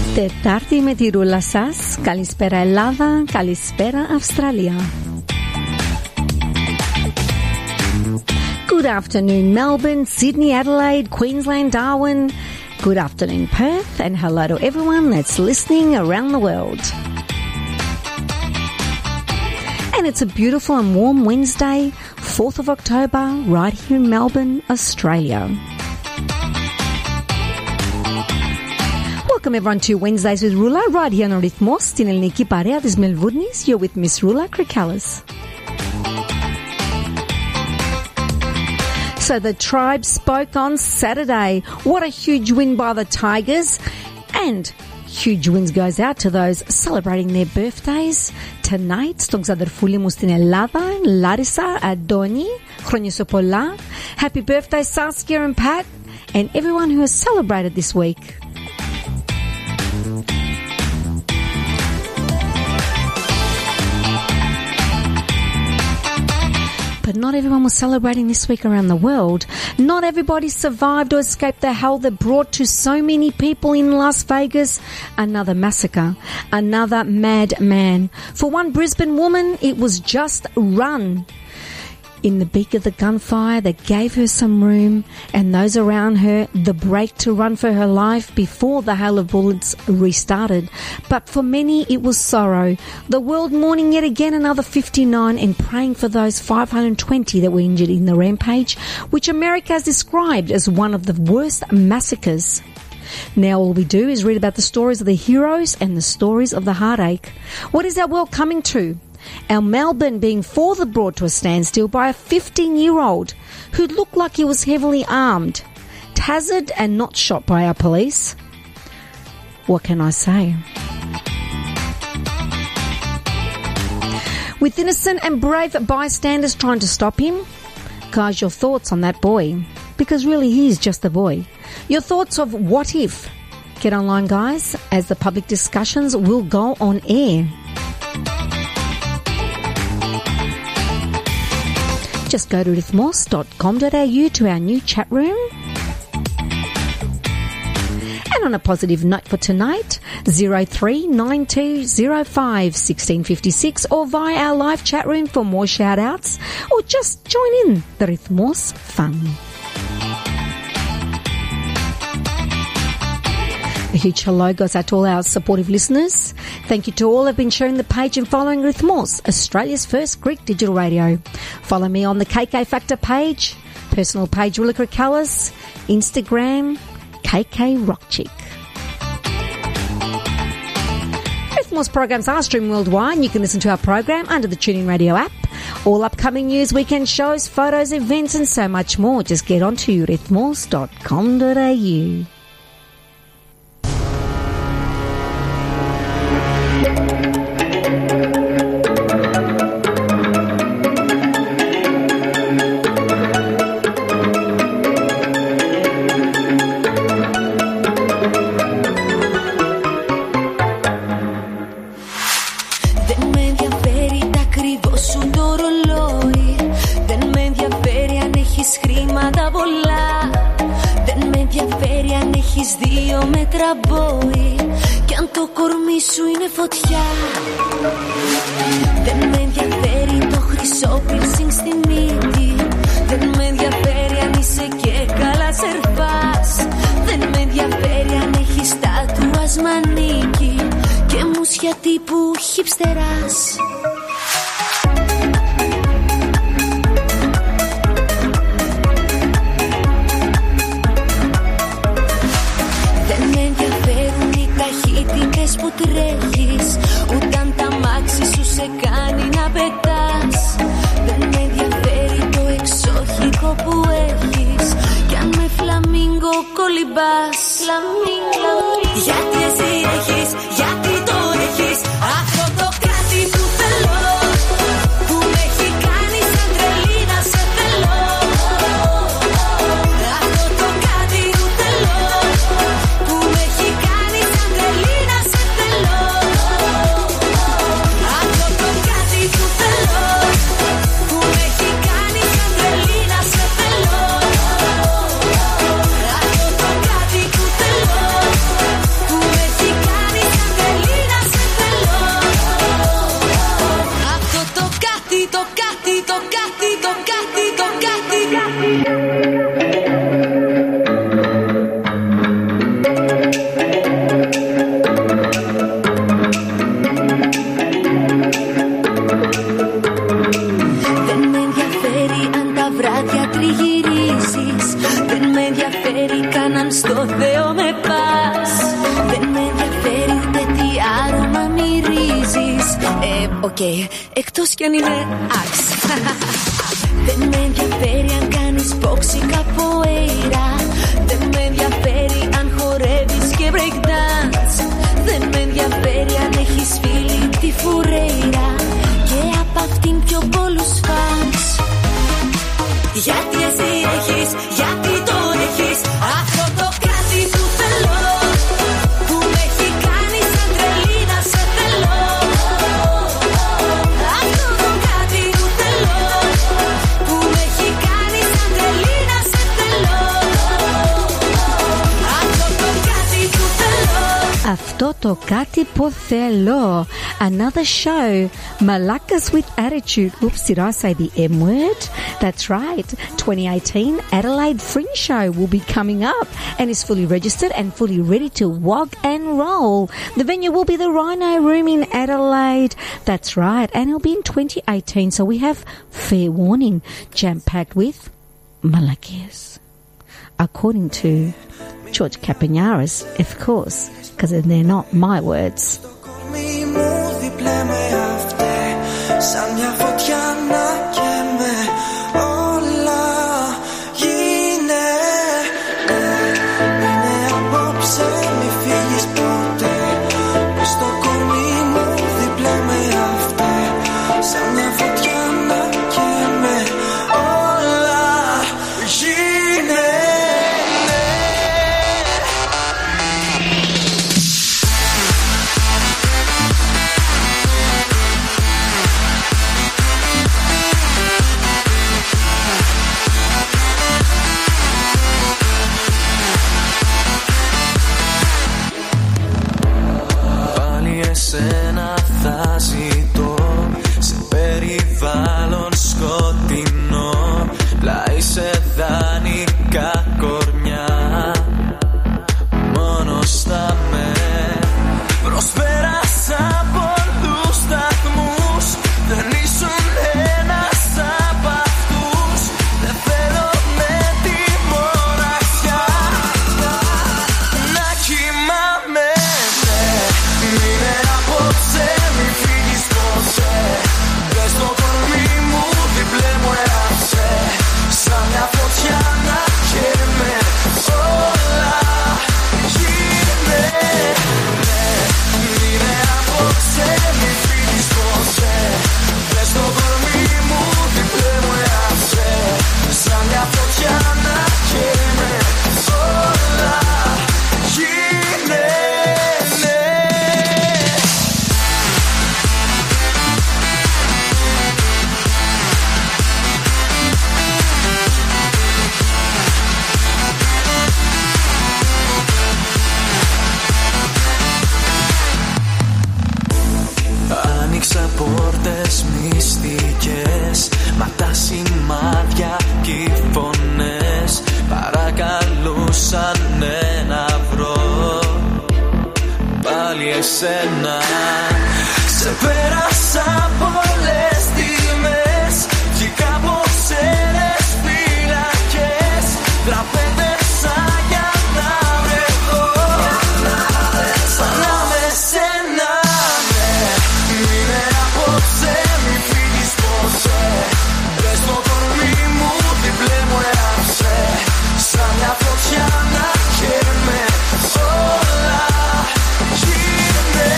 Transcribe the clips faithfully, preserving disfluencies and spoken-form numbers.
Τετάρτη με τη ρούλα σας. Καλησπέρα Ελλάδα, καλησπέρα Αυστραλία. Good afternoon Melbourne, Sydney, Adelaide, Queensland, Darwin. Good afternoon Perth, and hello to everyone that's listening around the world. And it's a beautiful and warm Wednesday, fourth of October, right here in Melbourne, Australia. Welcome everyone to Wednesdays with Rula, right here on Rhythmos, στην ελληνική παρέα της Μελβούρνης. You're with Miss Rula Krikalis. So the tribe spoke on Saturday. What a huge win by the Tigers. And huge wins goes out to those celebrating their birthdays tonight. Στον ξαδερφούλη μου στην Ελλάδα, Larissa, Adoni, χρόνια σου πολλά. Happy birthday Saskia and Pat, and everyone who has celebrated this week. But not everyone was celebrating this week around the world. Not everybody survived or escaped the hell that brought to so many people in Las Vegas another massacre, another mad man. For one Brisbane woman, it was just run. In the beak of the gunfire that gave her some room and those around her the break to run for her life before the hail of bullets restarted. But for many it was sorrow. The world mourning yet again another fifty-nine and praying for those five hundred twenty that were injured in the rampage, which America has described as one of the worst massacres. Now all we do is read about the stories of the heroes and the stories of the heartache. What is our world coming to? Our Melbourne being further brought to a standstill by a fifteen-year-old who looked like he was heavily armed, tasered and not shot by our police. What can I say? With innocent and brave bystanders trying to stop him, guys, your thoughts on that boy, because really he is just a boy. Your thoughts of what if? Get online, guys, as the public discussions will go on air. Just go to rhythmos dot com dot a u to our new chat room. And on a positive note for tonight, zero three nine two zero five one six five six or via our live chat room for more shout-outs, or just join in the Rhythmos fun. A huge hello goes out to all our supportive listeners. Thank you to all who have been sharing the page and following Rhythmos, Australia's first Greek digital radio. Follow me on the K K Factor page, personal page Rula Krikalis, Instagram K K Rock Chick. Rhythmos programs are streamed worldwide, and you can listen to our program under the TuneIn Radio app. All upcoming news, weekend shows, photos, events and so much more. Just get on to rhythmos dot com dot a u. Δύο μέτρα μπόι κι αν το κορμί σου είναι φωτιά. Δεν με ενδιαφέρει το χρυσό piercing στη μύτη. Δεν με ενδιαφέρει αν είσαι και καλά σερφάς. Δεν με ενδιαφέρει αν έχεις τατουάζ μανίκι και μουσια τύπου χιπστεράς. Που τρέχεις, ούτε αν τα μάξι σου σε κάνει να πετάς. Δεν με ενδιαφέρει το εξοχικό που έχεις κι αν με φλαμίγκο κολυμπάς. Φλαμίγκο. Γιατί εσύ έχεις, γιατί το έχεις αυτό το κάτι που θέλω, που με έχει κάνει σαν τρελή να σε θέλω. Αυτό το κάτι που θέλω, που με έχει κάνει σαν τρελή να σε θέλω. Αυτό το κάτι που θέλω, που με έχει κάνει σαν τρελή να σε θέλω. Αυτό το κάτι που θέλω, που Οκ, okay, εκτός κι αν είναι άξ. Δεν με ενδιαφέρει αν κάνεις πόξη καποέιρα. Δεν με ενδιαφέρει αν χορεύεις και breakdance. Δεν με ενδιαφέρει αν έχεις φίλη τη Φουρέιρα και απ' αυτήν πιο πολλούς φανς. Γιατί εσύ έχεις, γιατί το έχεις αυτό το κάτι που θέλω, που με έχει κάνει σαν τρελή να σε θέλω. Αυτό το κάτι που θέλω, που με έχει κάνει σαν τρελή να σε θέλω. Αυτό το κάτι που θέλω. Αυτό το κάτι που θέλω. Another show, Malakas with Attitude. Oops, did I say the M word? That's right. twenty eighteen Adelaide Fringe Show will be coming up and is fully registered and fully ready to wog and roll. The venue will be the Rhino Room in Adelaide. That's right. And it'll be in twenty eighteen. So we have fair warning, jam-packed with Malakas. According to George Capanaris, of course, because they're not my words. Σαν μια φωτιά να καίμε, όλα γίνε. Είναι απόψε, μη φύγεις ποτέ. Μες στο κορμί μου δίπλα με αυτέ. Σαν μια φωτιά να καίμε, όλα γίνε. Εσένα θα ζητώ σε περιβάλλον σκοτεινό, πλάι σε δανεικά κορμιά. Μόνος θα με προσπέρασα πολλούς σταθμούς, δεν ήσουν ένας απ' αυτούς. Δεν θέλω με τη μοναξιά να κοιμάμαι. Μείνε απόψε, μη φύγεις ποτέ. Πες το κορμί μου, διπλέ μου έραψε. Σαν μια φωτιά να καίμε, όλα γίνε. Μείνε απόψε, μη φύγεις ποτέ. Πες το κορμί μου, διπλέ μου έραψε. Σαν μια φωτιά να καίμε, όλα γίνε. Άνοιξα πόρτες μυστικές, μα τα σημάδια κι οι φωνές παρακαλούσαν να βρω πάλι εσένα. Ξεπέρασα πολλές στιγμές, βγήκα από ξένες φυλακές, τραπέτευσα για να βρεθώ, σαν να με σένα. Μείνε απόψε, μη φύγεις ποτέ. Πες το κορμί μου, διπλέ μου έραψε. Σαν μια φωτιά να καίμε, όλα γίνε.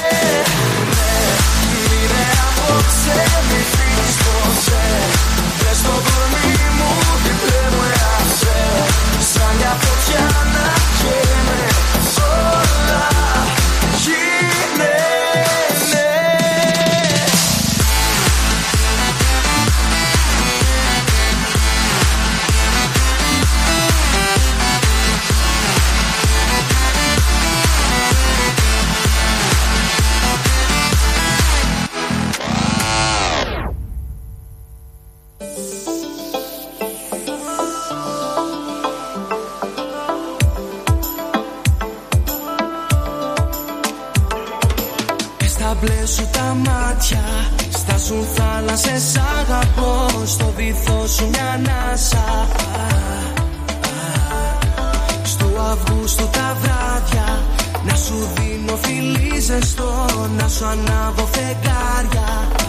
Μείνε απόψε, μη φύγεις ποτέ. Πες το κορμί μου, διπλέ μου έραψε. Σαν μια φωτιά να καίμε, όλα γίνε. Μπλε σου τα μάτια, στάσουν θάλασσες, αγαπώ. Στο βυθό σου μια ανάσα. Στου Αυγούστου τα βράδια Να σου δίνω φιλί ζεστό, να σου ανάβω φεγγάρια.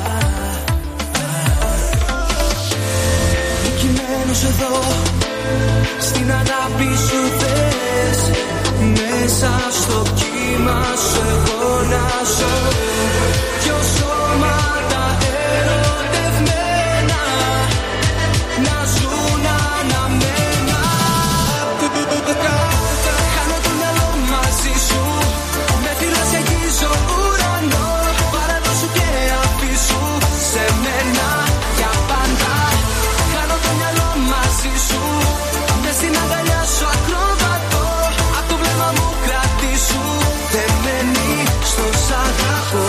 Κειμένος εδώ, στην αγάπη σου θες. Μέσα στο κύμα σου εγώ να ζω. Δυο σώματα ερωτευμένα να ζουν αναμένα. Χάνω το μυαλό μαζί σου. Με φυλάς και αγγίζω ουρανό. Παραδώσου και αφήσου σε μένα για πάντα. Χάνω το μυαλό μαζί σου. Μες στην αγκαλιά σου ακροβατώ. Απ' το βλέμμα μου κρατήσου. Δεμένη στο σ' αγαπώ.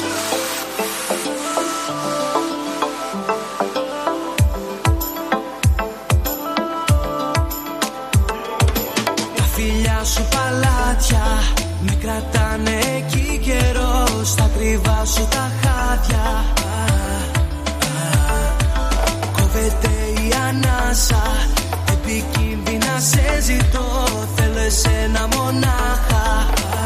Τα φιλιά σου παλάτια με κρατάνε εκεί καιρό. Στα κρύβα σου τα χάδια κόβεται η ανάσα. Επικίνδυνα σε ζητώ. Θέλω εσένα μονάχα.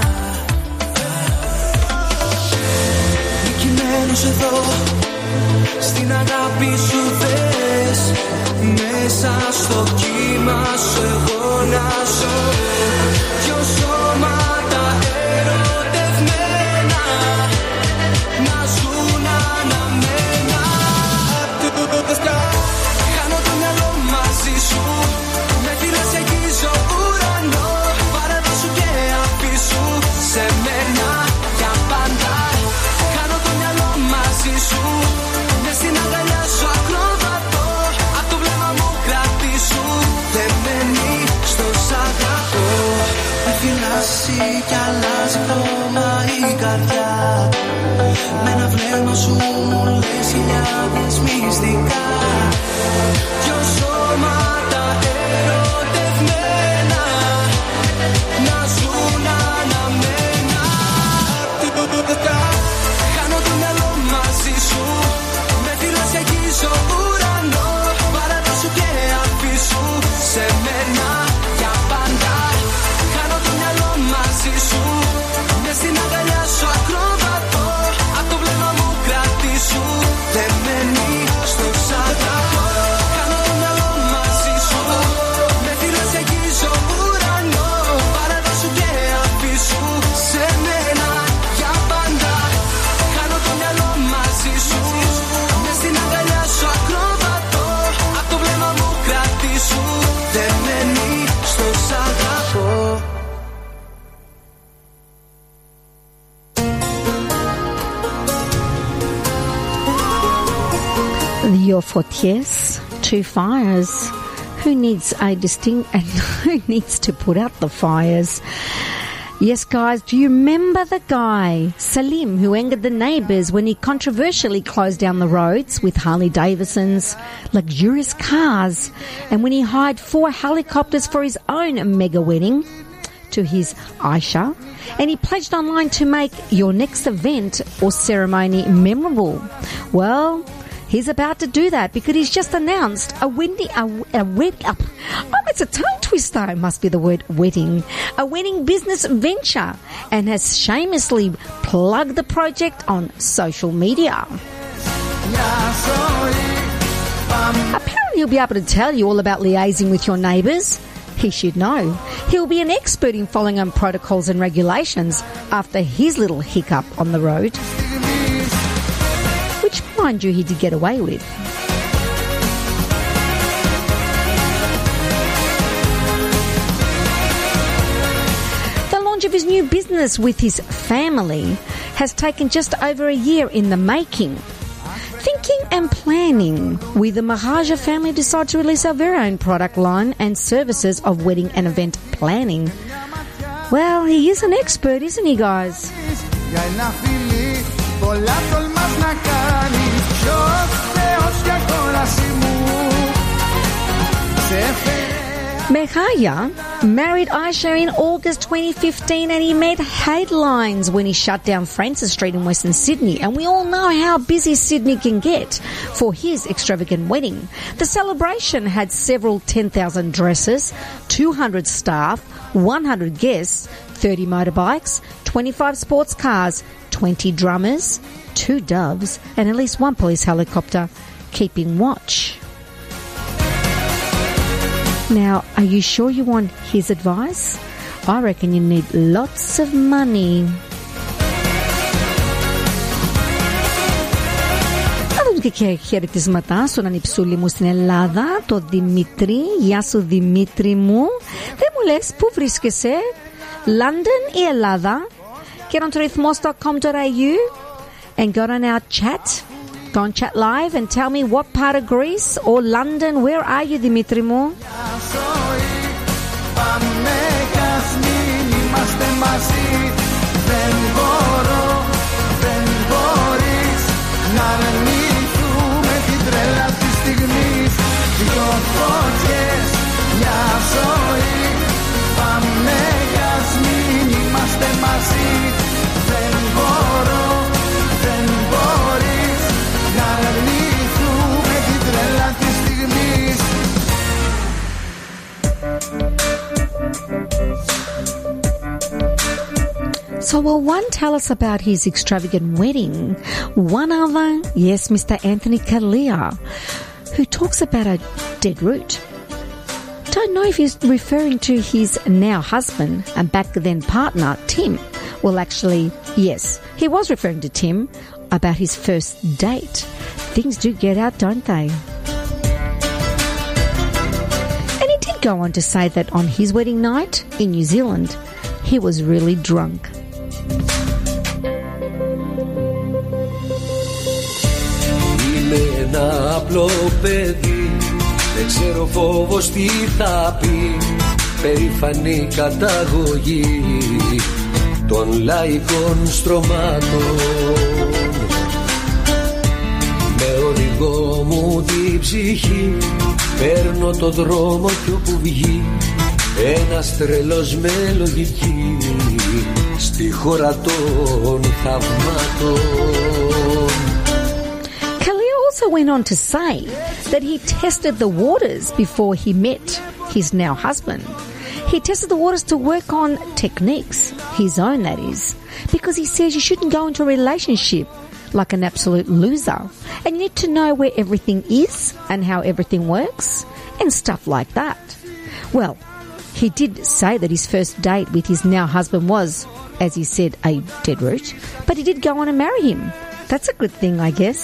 Κειμένος εδώ, στην αγάπη σου θες. Μέσα στο κύμα σου εγώ να ζω. Δυο σώματα ερωτευμένα να ζουν αναμένα. Χάνω το μυαλό μαζί σου. Με φυλάς και αγγίζω ουρανό. Παραδώσου και αφήσου σε μένα για πάντα. Χάνω το μυαλό μαζί σου. Μες στην αγκαλιά σου ακροβατώ. Απ' το βλέμμα μου κρατήσου. Δεμένη στο σ' αγαπώ. Με φυλάσει κι αλλάζει χρώμα η καρδιά. Με ένα βλέμμα σου μου λες χιλιάδες μυστικά. Δυο σώματα ερωτευμένα να ζουν αναμένα. Χάνω το μυαλό μαζί σου. Με φυλάς και αγγίζω ουρανό. Παραδώσου και αφήσου σε μένα για πάντα. Χάνω το μυαλό μαζί σου. Μες στην αγκαλιά σου ακροβατώ. Απ' το βλέμμα μου κρατήσου. Δεμένη στο σ' αγαπώ. Χάνω το μυαλό μαζί σου. Με φυλάς και αγγίζω ουρανό. Παραδώσου και αφήσου σε μένα για πάντα. Χάνω το μυαλό μαζί σου. Μες στην αγκαλιά σου ακροβατώ. Απ' το βλέμμα μου κρατήσου. Δεμένη στο σ' αγαπώ. Your Fortiers, two fires. Who needs a distinct and who needs to put out the fires? Yes, guys, do you remember the guy, Salim, who angered the neighbours when he controversially closed down the roads with Harley Davidson's luxurious cars and when he hired four helicopters for his own mega wedding to his Aisha, and he pledged online to make your next event or ceremony memorable? Well, he's about to do that because he's just announced a wedding, a, a wed, uh, oh, it's a tongue twister, it must be the word wedding, a wedding business venture, and has shamelessly plugged the project on social media. Apparently he'll be able to tell you all about liaising with your neighbours. He should know. He'll be an expert in following on protocols and regulations after his little hiccup on the road. Which, mind you, he did get away with. The launch of his new business with his family has taken just over a year in the making. Thinking and planning, we the Mahaja family decided to release our very own product line and services of wedding and event planning. Well, he is an expert, isn't he, guys? Mehaya married Aisha in August twenty fifteen and he made headlines when he shut down Francis Street in Western Sydney, and we all know how busy Sydney can get for his extravagant wedding. The celebration had several ten thousand dresses, two hundred staff, one hundred guests, thirty motorbikes, twenty-five sports cars, twenty drummers, two doves, and at least one police helicopter keeping watch. Now, are you sure you want his advice? I reckon you need lots of money. Και χαιρετίσματα στον ανιψούλη μου στην Ελλάδα, το Δημήτρη. Γεια σου Δημήτρη μου. Δεν μου λες πού βρίσκεσαι, London ή Ελλάδα? Get on to rhythmos dot com dot a u and go on our chat. Go on chat live and tell me what part of Greece or London. Where are you, Δημήτρη μου? Δεν μπορώ, δεν μπορείς να αρνηθούμε την τρέλα της στιγμής. Δυο φωτιές, μια ζωή. Πάμε ας μην είμαστε μαζί. Δεν μπορώ, δεν μπορείς να αρνηθούμε την τρέλα της στιγμής. So will one tell us about his extravagant wedding? One other, yes, Mister Anthony Kalia, who talks about a dead root. Don't know if he's referring to his now husband and back then partner, Tim. Well, actually, yes, he was referring to Tim about his first date. Things do get out, don't they? And he did go on to say that on his wedding night in New Zealand, he was really drunk. Είμαι ένα απλό παιδί, δεν ξέρω φόβος τι θα πει. Περήφανη καταγωγή των λαϊκών στρωμάτων. Με οδηγό μου την ψυχή παίρνω το δρόμο κι όπου βγει ένας τρελός με λογική στη χώρα των θαυμάτων. Kalia also went on to say that he tested the waters before he met his now husband. He tested the waters to work on techniques, his own that is, because he says you shouldn't go into a relationship like an absolute loser. And you need to know where everything is and how everything works and stuff like that. Well, he did say that his first date with his now husband was, as he said, a dead root, but he did go on and marry him. That's a good thing, I guess.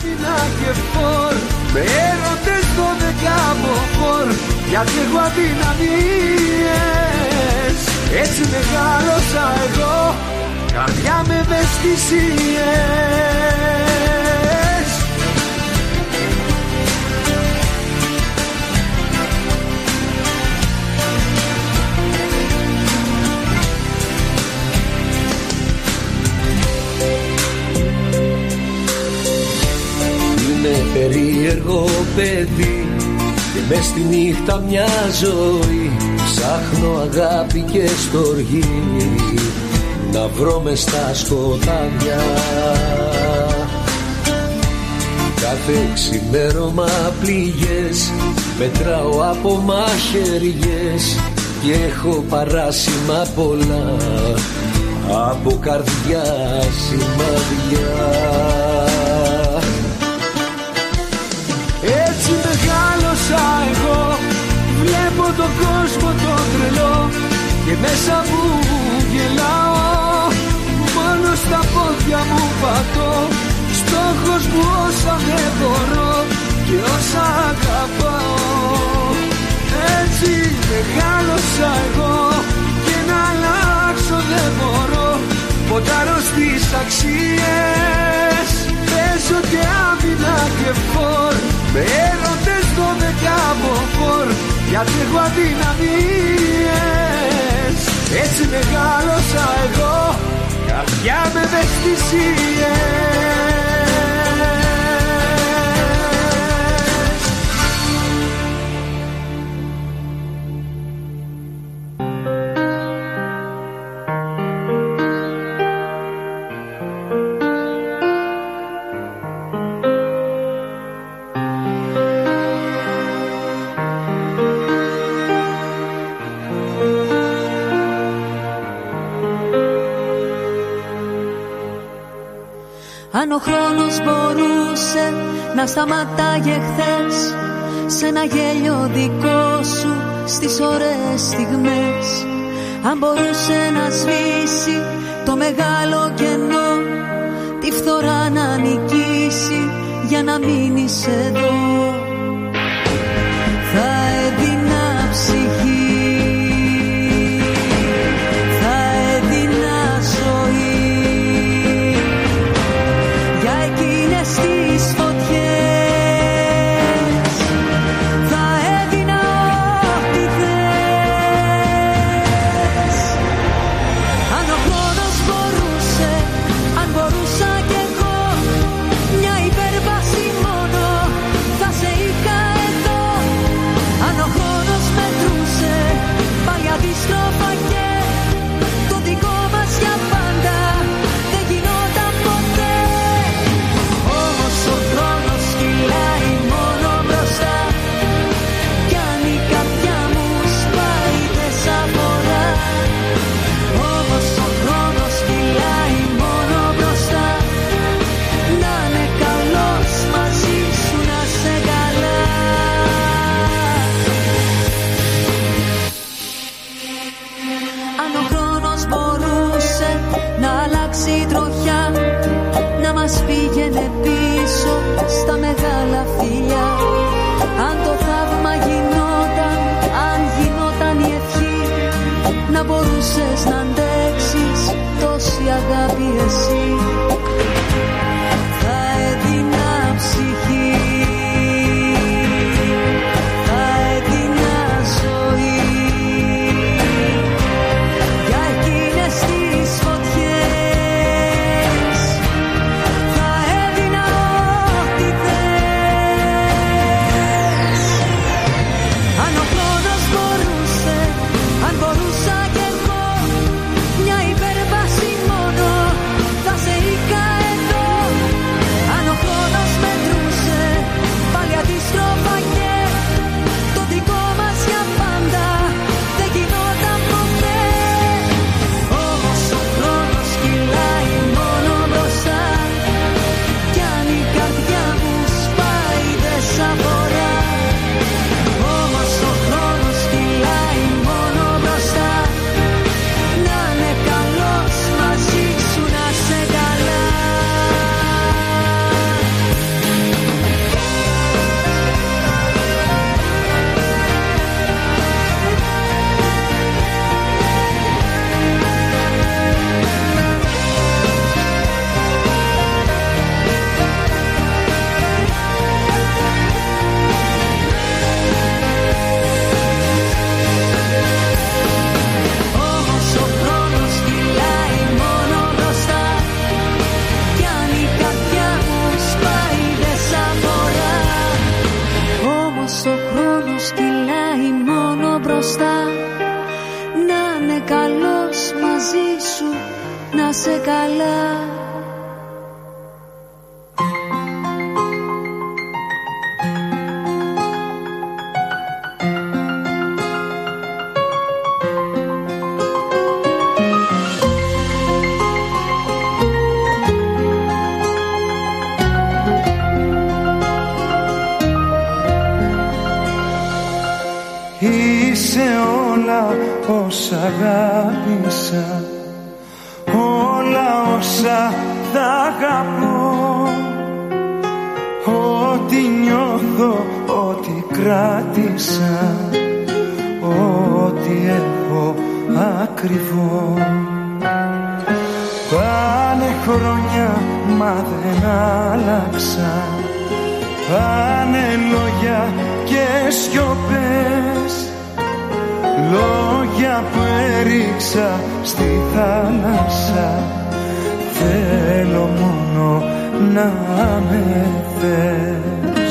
Είναι περίεργο παιδί και μες στη νύχτα μια ζωή ψάχνω αγάπη και στοργή να βρω μες στα σκοτάδια. Κάθε ξημέρωμα πληγές μετράω από μαχαιριές και έχω παράσημα πολλά από καρδιά σημαδιά. Έτσι μεγάλωσα εγώ, βλέπω τον κόσμο τον τρελό και μέσα μου γελάω, μόνο στα πόδια μου πατώ, στόχος μου όσα δεν μπορώ και όσα αγαπάω. Έτσι μεγάλωσα εγώ και να αλλάξω δεν μπορώ, ποντάρω στις αξίες, παίζω και άμυνα και φόρ, με έρωτες δώδεκα από φόρ, γιατί έχω αδυναμίες. Έτσι μεγάλωσα εγώ, καρδιά με ευαισθησίες. Αν ο χρόνος μπορούσε να σταματάγε χθες σε ένα γέλιο δικό σου στις ωραίες στιγμές, αν μπορούσε να σβήσει το μεγάλο κενό, τη φθορά να νικήσει για να μείνεις εδώ, θα έδινα ψυχή, θα έδινα ζωή για εκείνες τις φωτιές, θα έδινα ό,τι θες. Αν ο χρόνος μπορούσε, αν μπορούσα κι εγώ, μια υπέρβαση μόνο θα σε είχα εδώ. Αν ο χρόνος μετρούσε πάλι αντίστροφα και το δικό μας για πάντα δεν γινόταν ποτέ. Όμως ο χρόνος κυλάει μόνο μπροστά κι αν η καρδιά μου σπάει τεσσά φορά. Όμως ο χρόνος κυλάει μόνο μπροστά, να είναι καλός μαζί σου, να σε καλά. Αν ο χρόνος μπορούσε να αλλάξει τροχιά, να μας πήγαινε πίσω στα μεγάλα φιλιά, αν το θαύμα γινόταν, αν γινόταν η ευχή, να μπορούσες να αντέξεις τόση αγάπη εσύ, θα έδινα ψυχή, θα έδινα ζωή για εκείνες τις φωτιές, θα έδινα ό,τι θες. Αν ο χρόνος μπορούσε, αν μπορούσα κι εγώ, μια υπέρβαση μόνο θα σε είχα εδώ. Αν ο χρόνος μετρούσε πάλι αντίστροφα και το δικό μας για πάντα δεν γινόταν ποτέ. Όμως ο χρόνος κυλάει μόνο μπροστά κι αν η καρδιά μου σπάει τεσσά φορά. Όμως ο χρόνος κυλάει μόνο μπροστά, να είναι καλός μαζί σου, να σε καλά. Όμως ο χρόνος κυλάει μόνο μπροστά κι αν η καρδιά μου σπάει τεσσά φορά. Όμως ο χρόνος κυλάει μόνο μπροστά, να είναι καλός μαζί σου, να σε καλά. Είσαι όλα όσα αγάπησα, όλα όσα θα αγαπώ, ό,τι νιώθω, ό,τι κράτησα, ό,τι έχω ακριβό. Πάνε χρόνια μα δεν άλλαξα, πάνε λόγια και σιωπές, λόγια που έριξα στη θάλασσα. Θέλω μόνο να με θες.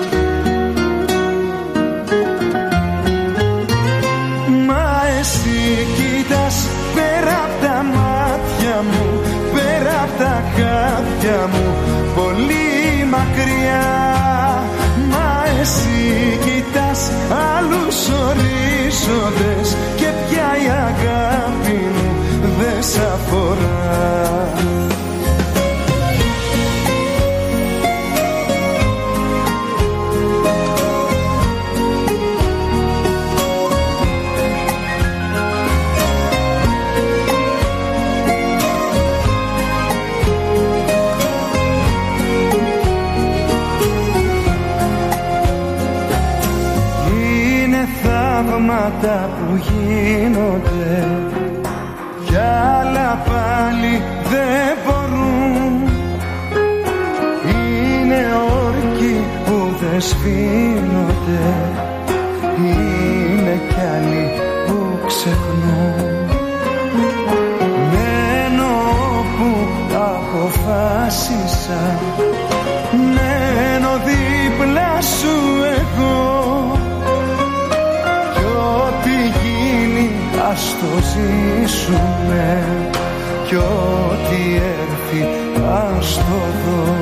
Μα εσύ κοίτας πέρα απ' τα μάτια μου, πέρα απ' τα χάδια μου, πολύ μακριά. Μα εσύ κοιτάς άλλους ορίζοντες και πια η αγάπη μου δεν σ' αφορά. αυτά που γίνονται, κι άλλα πάλι δεν μπορούν. Είναι όρκοι που δεν σβήνονται, είναι κι άλλοι που ξεχνούν. Μένω όπου αποφάσισα, μένω δίπλα σου εγώ, κι ό,τι γίνει ας το ζήσουμε, κι ό,τι έρθει ας το δω.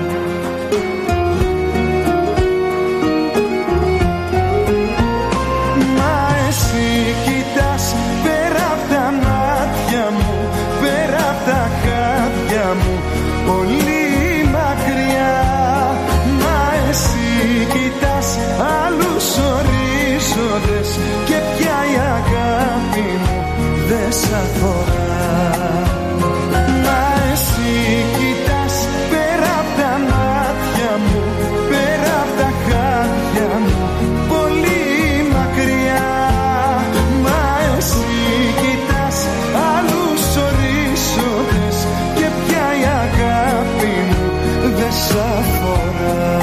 Πολύ μακριά, μα εσύ κοιτάς άλλους ορίζοντες και πια η αγάπη μου δεν σ' αφορά. Μα εσύ κοιτάς πέρα απ' τα μάτια μου, πέρα απ' τα χάδια μου, πολύ μακριά. Μα εσύ κοιτάς άλλους ορίζοντες και πια η αγάπη μου δεν σ' αφορά.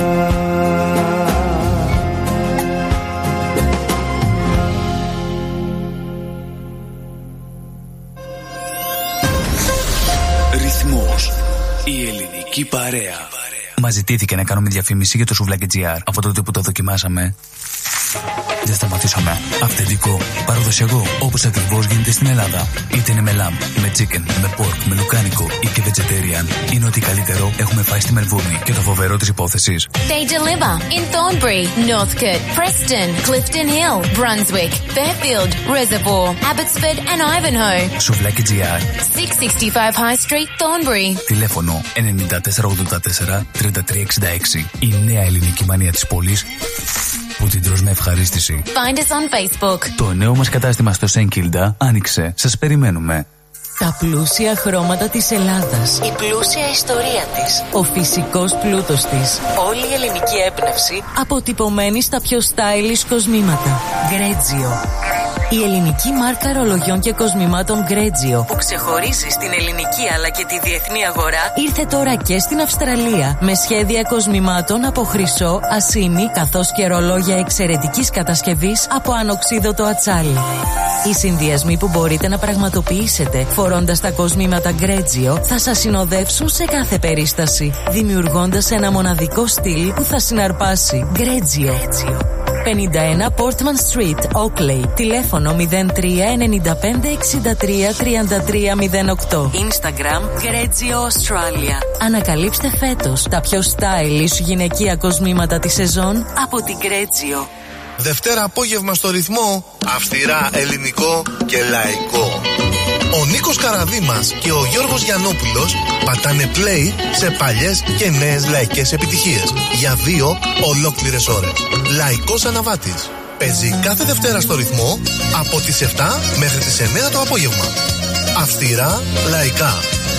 Ρυθμός. Η ελληνική παρέα. Μας ζητήθηκε να κάνουμε διαφήμιση για το σουβλάκι.gr. Από τότε που το δοκιμάσαμε, δεν σταματήσαμε. Αυθεντικό, παραδοσιακό, όπως ακριβώς γίνεται στην Ελλάδα. Είτε είναι με λαμ, με chicken, με pork, με λουκάνικο ή και vegetarian. Είναι ό,τι καλύτερο έχουμε φάει στη Μελβούρνη. Και το φοβερό της υπόθεσης, They deliver in Thornbury, Northcote, Preston, Clifton Hill, Brunswick, Fairfield, Reservoir, Abbotsford and Ivanhoe. Σουβλάκι.gr. six sixty-five High Street, Thornbury. Τηλέφωνο εννιά τέσσερα ογδόντα τέσσερα τριάντα τρία εξήντα έξι. Η νέα ελληνική μανία της πόλης που την τρως με ευχαρίστηση. Find us on Facebook. Το νέο μας κατάστημα στο Σεν Κίλντα άνοιξε. Σας περιμένουμε. Τα πλούσια χρώματα της Ελλάδας, η πλούσια ιστορία της, ο φυσικός πλούτος της, όλη η ελληνική έμπνευση αποτυπωμένη στα πιο stylish κοσμήματα. Γκρέτζιο. Η ελληνική μάρκα ρολογιών και κοσμημάτων Γκρέτζιο, που ξεχωρίζει στην ελληνική αλλά και τη διεθνή αγορά, ήρθε τώρα και στην Αυστραλία με σχέδια κοσμημάτων από χρυσό, ασήμι, καθώς και ρολόγια εξαιρετικής κατασκευής από ανοξίδωτο ατσάλι. Οι συνδυασμοί που μπορείτε να πραγματοποιήσετε φορώντας τα κοσμήματα Γκρέτζιο θα σας συνοδεύσουν σε κάθε περίσταση, δημιουργώντας ένα μοναδικό στυλ που θα συναρπάσει. Γκρέτζιο. πενήντα ένα Portman Street, Oakley. Τηλέφωνο μηδέν τρία εννιά πέντε εξήντα τρία τριάντα τρία μηδέν οκτώ. Instagram Γκρέτζιο Australia. Ανακαλύψτε φέτος τα πιο stylish γυναικεία κοσμήματα της σεζόν από την Γκρέτζιο. Δευτέρα απόγευμα στο Ρυθμό, αυστηρά ελληνικό και λαϊκό. Ο Νίκος Καραδήμας και ο Γιώργος Γιαννόπουλος πατάνε play σε παλιές και νέες λαϊκές επιτυχίες για δύο ολόκληρες ώρες. Λαϊκός Αναβάτης. Παίζει κάθε Δευτέρα στο Ρυθμό από τις επτά μέχρι τις εννιά το απόγευμα. Αυστηρά λαϊκά.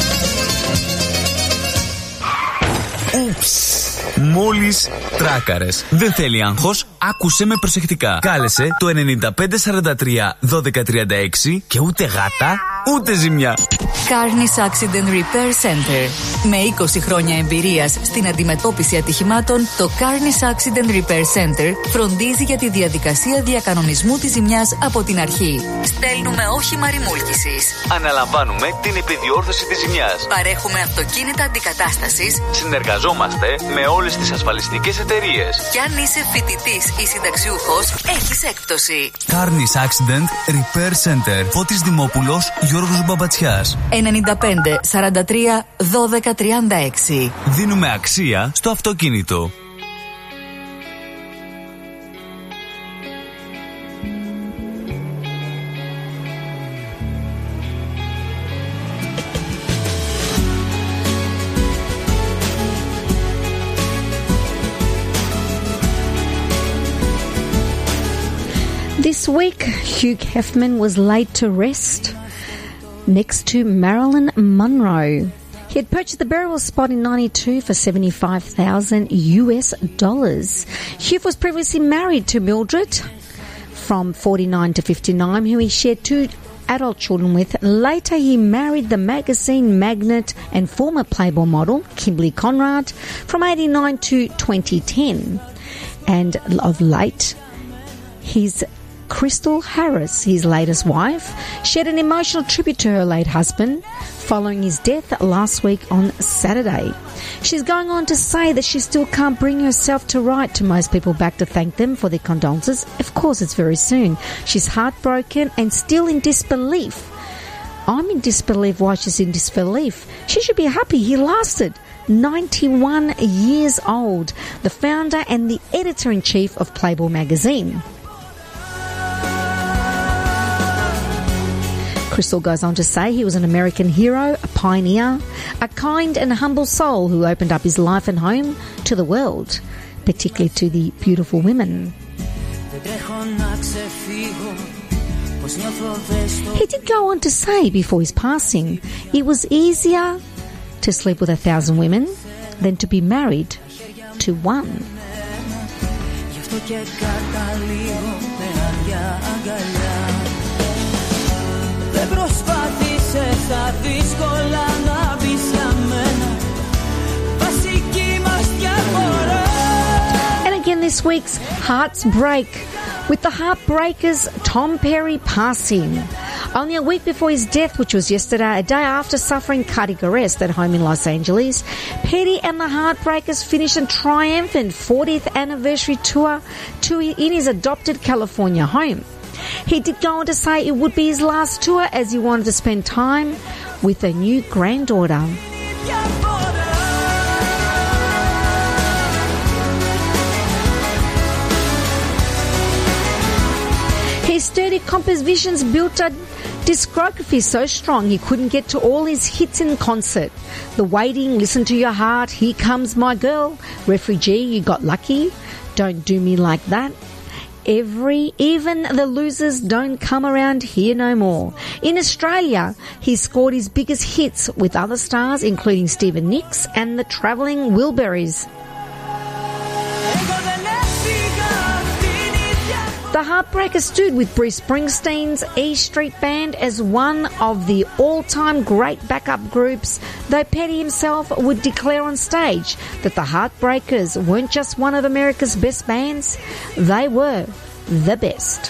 Ούψ! Μόλις τράκαρες. Δεν θέλει άγχος, άκουσε με προσεκτικά. Κάλεσε το εννιά πέντε σαράντα τρία δώδεκα τριάντα έξι και ούτε γάτα, ούτε ζημιά. Carnis Accident Repair Center. Με είκοσι χρόνια εμπειρίας στην αντιμετώπιση ατυχημάτων, το Carnis Accident Repair Center φροντίζει για τη διαδικασία διακανονισμού της ζημιάς από την αρχή. Στέλνουμε όχημα ρημούλκησης. Αναλαμβάνουμε την επιδιόρθωση της ζημιάς. Παρέχουμε αυτοκίνητα αντικατάστασης. Συνεργαζόμαστε με όλες τις ασφαλιστικές εταιρείες. Και αν είσαι φοιτητής ή συνταξιούχος, έχεις έκπτωση. Carnis Accident Repair Center. Φώτης Δημόπουλος, Γιώργος Μπαμπατσιάς. εννιά πέντε σαράντα τρία δώδεκα τριάντα έξι. Δίνουμε αξία στο αυτοκίνητο. This week, Hugh Hefner was laid to rest next to Marilyn Monroe. He had purchased the burial spot in ninety-two for seventy-five thousand U S dollars. Hugh was previously married to Mildred from forty-nine to fifty-nine, who he shared two adult children with. Later, he married the magazine magnate and former Playboy model, Kimberly Conrad, from eighty-nine to twenty ten. And of late, his Crystal Harris, his latest wife, shared an emotional tribute to her late husband following his death last week on Saturday. She's going on to say that she still can't bring herself to write to most people back to thank them for their condolences. Of course, it's very soon. She's heartbroken and still in disbelief. I'm in disbelief why she's in disbelief. She should be happy he lasted. ninety-one years old, the founder and the editor-in-chief of Playboy magazine. Crystal goes on to say he was an American hero, a pioneer, a kind and humble soul who opened up his life and home to the world, particularly to the beautiful women. He did go on to say before his passing, it was easier to sleep with a thousand women than to be married to one. And again this week's Hearts Break with the Heartbreakers, Tom Perry passing. Only a week before his death, which was yesterday, a day after suffering cardiac arrest at home in Los Angeles, Petty and the Heartbreakers finished a triumphant fortieth anniversary tour to in his adopted California home. He did go on to say it would be his last tour as he wanted to spend time with a new granddaughter. His sturdy compositions built a discography so strong he couldn't get to all his hits in concert. The Waiting, Listen to Your Heart, Here Comes My Girl, Refugee, You Got Lucky, Don't Do Me Like That, Every, Even the Losers Don't Come Around Here No More. In Australia, he scored his biggest hits with other stars including Stevie Nicks and the Travelling Wilburys. The Heartbreakers stood with Bruce Springsteen's E Street Band as one of the all-time great backup groups, though Petty himself would declare on stage that the Heartbreakers weren't just one of America's best bands, they were the best.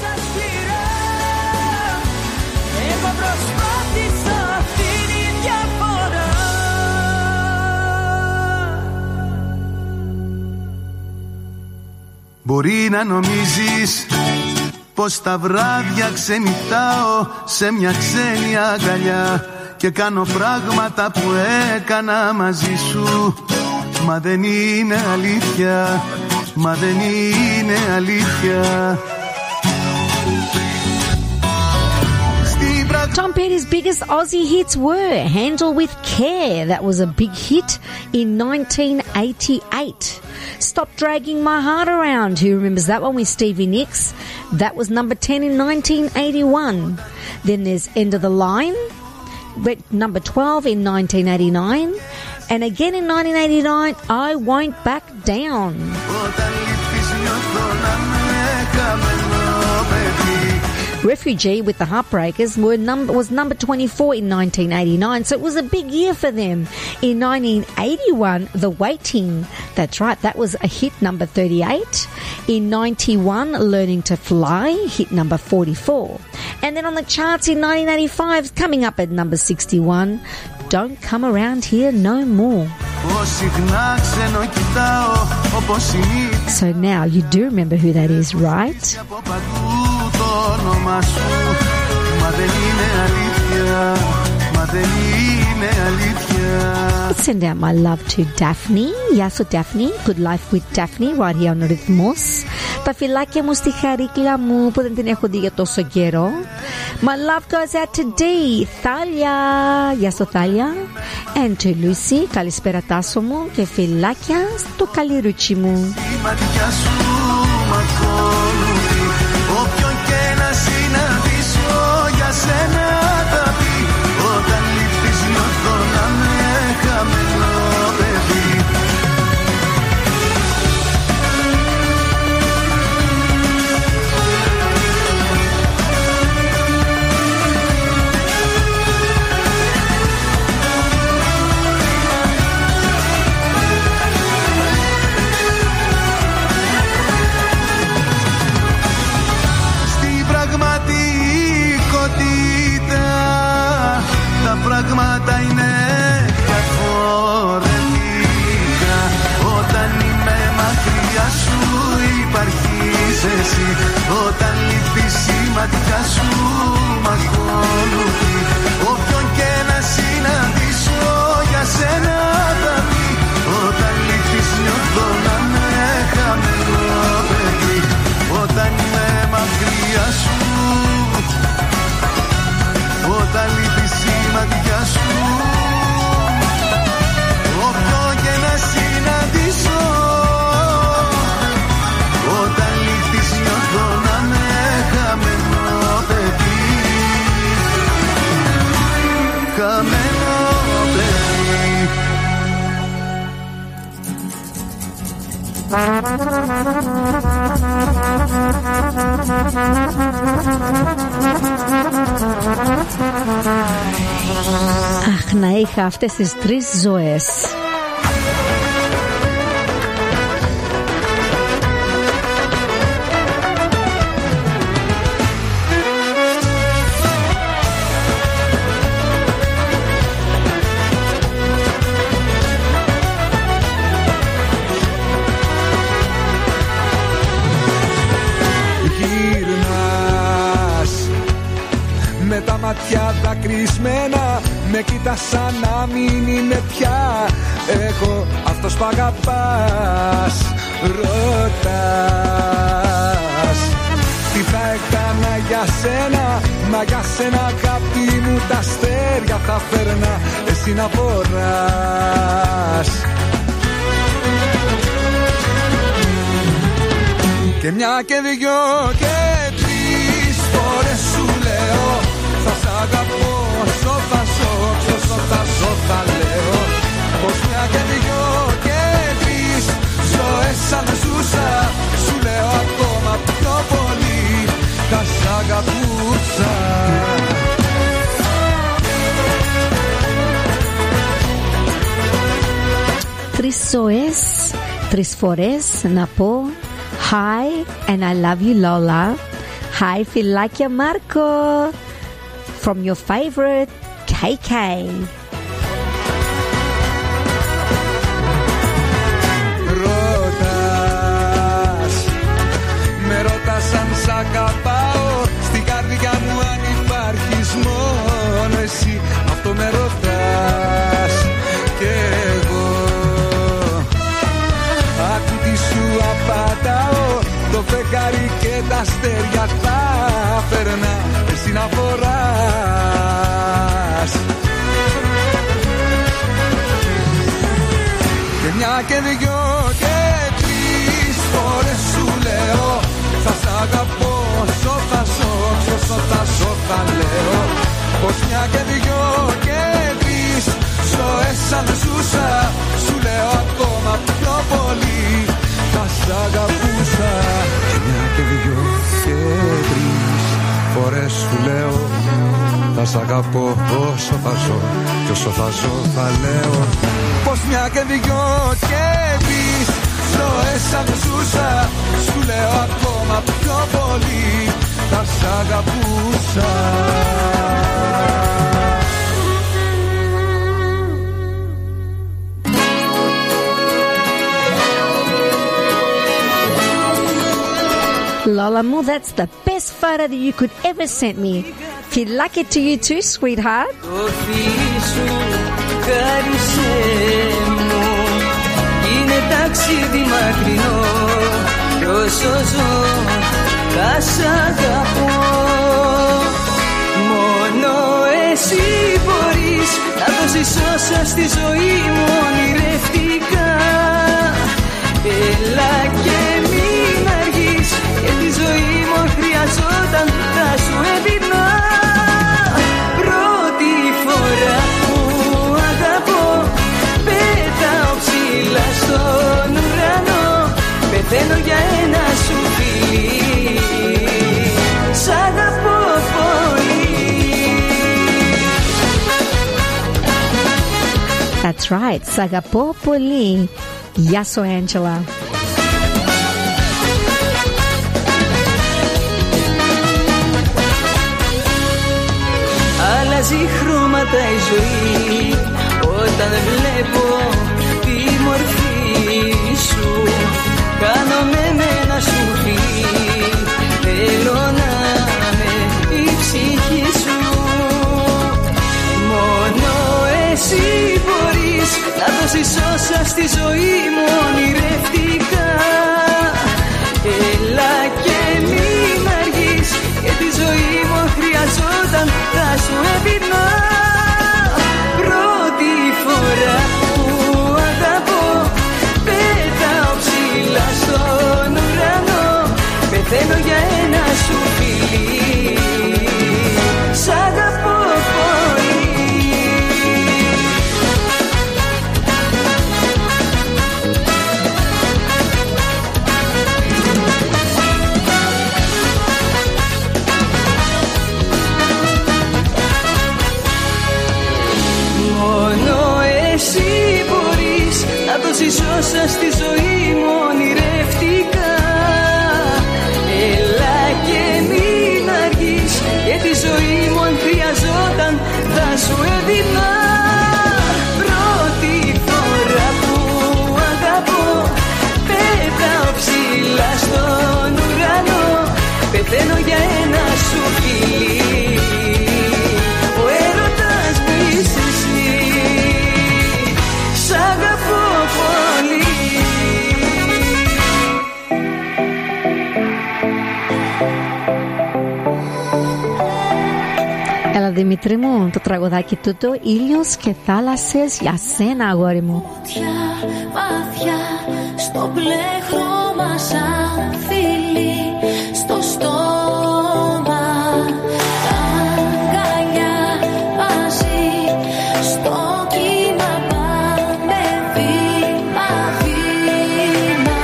Μπορεί να νομίζεις πως τα βράδια ξενυχτάω σε μια ξένη αγκαλιά και κάνω πράγματα που έκανα μαζί σου. Μα δεν είναι αλήθεια, μα δεν είναι αλήθεια. Tom Petty's biggest Aussie hits were Handle With Care, that was a big hit in nineteen eighty-eight. Stop Dragging My Heart Around, who remembers that one with Stevie Nicks? That was number ten in nineteen eighty-one. Then there's End of the Line, number twelve in nineteen eighty-nine. And again in nineteen eighty-nine, I Won't Back Down. Refugee with the Heartbreakers were number, was number twenty-four in nineteen eighty-nine, so it was a big year for them. In nineteen eighty-one, The Waiting, that's right, that was a hit, number thirty-eight. In ninety-one, Learning to Fly, hit number forty-four. And then on the charts in nineteen eighty-five, coming up at number sixty-one, Don't Come Around Here No More. So now you do remember who that is, right? Let's send out my love to Daphne. Γεια σου Daphne. Good life with Daphne right here on Rhythmos. Τα φυλάκια μου στη χαρίκλα μου που δεν την έχω δει για τόσο καιρό. My love goes out to D. Thalia. Γεια σου Thalia. And to Lucy. Καλησπέρα Τάσο μου και φυλάκια στο καλυρούτσι μου. Όποιον και να συναντήσω για σένα θα πει. Όταν λείπεις νιώθω να με χαμένο παιδί. Αχ, να είχα αυτές τις τρεις ζωές. Με τα ματιά δακρυσμένα με κοίτας σαν να μην είναι πια εγώ αυτός που αγαπάς. Ρωτάς τι θα έκανα για σένα, μα για σένα αγάπη μου τα αστέρια θα φέρνα εσύ να φοράς. Και μια και δυο και τρεις φορές σου λέω θα σ' αγαπώ όσο θα ζω, όσο θα ζω θα λέω πως μια και δυο και τρεις ζωές αν ζούσα σου λέω ακόμα πιο πολύ θα σ' αγαπούσα. Τρεις ζωές, τρεις φορές να πω Hi and I love you Lola. Hi Φιλάκια Μάρκο. From your favorite κέι κέι. Ρωτάς, με ρωτάς αν σ' αγαπάω, στην καρδιά μου αν υπάρχεις μόνο εσύ, αυτό με ρωτάς κι εγώ. Άκου τι σου απαντάω, το φεγγάρι και τα αστέρια θα φέρνα εσύ να φοράς. Και μια και δυο και τρεις φορές σου λέω θα σ' αγαπώ όσο θα ζω, όσο θα ζω θα λέω πως μια και δυο και τρεις ζωές αν ζούσα σου λέω ακόμα πιο πολύ θα σ' αγαπούσα. Και μια και δυο και τρεις φορές σου λέω θα σ' αγαπώ όσο θα ζω και όσο θα ζω θα λέω πως μια και δυο και τρεις ζωές αν ζούσα σου λέω ακόμα πιο πολύ θα σ' αγαπούσα. Lola Moo, that's the best photo that you could ever send me. Φιλάκια to you too, sweetheart. Το φίλι σου χάρισε μου, είναι ταξίδι μακρινό κι όσο ζω θα σ' αγαπώ. Μόνο εσύ μπορείς να δώσεις όσα στη ζωή μου ονειρευτικά. Έλα και μην αργείς, και τη ζωή μου χρειαζόταν θα σου έδινα. Πρώτη φορά που αγαπώ, πετάω ψηλά στον ουρανό, πεθαίνω για ένα σου φιλί, σ' αγαπώ πολύ. That's right, σ' αγαπώ πολύ. Γεια σου, Άντζελα. Αλλάζει χρώματα η ζωή όταν βλέπω τη μορφή σου. Κάνομαι με ένα σου φιλί, θέλω να είμαι η ψυχή σου. Μόνο εσύ μπορείς να δώσεις όσα στη ζωή μου ονειρευτικά. Έλα και μην αργείς, και τη ζωή μου χρειαζόταν θα σου έδινα. Πρώτη φορά που αγαπώ, πετάω ψηλά στον ουρανό, πεθαίνω για ένα σου φιλί, σ' αγαπώ πολύ. τόση ζώσα στη ζωή μου ονειρευτικά. Έλα και μην αργείς, και τη ζωή μου αν χρειαζόταν θα σου έδινα. Πρώτη φορά που αγαπώ, πετάω ψηλά στον ουρανό, πεθαίνω για ένα σου φιλί. Ο έρωτας μου είσαι εσύ, σ' αγαπώ πολύ. Έλα Δημήτρη μου, το τραγουδάκι τούτο, ήλιος και θάλασσες για σένα αγόρι μου. Βαθιά, βαθιά, στο μπλε χρώμα σαν φίλι, στο στόμα, αγκαλιά μαζί, στο κύμα πάμε βήμα, βήμα.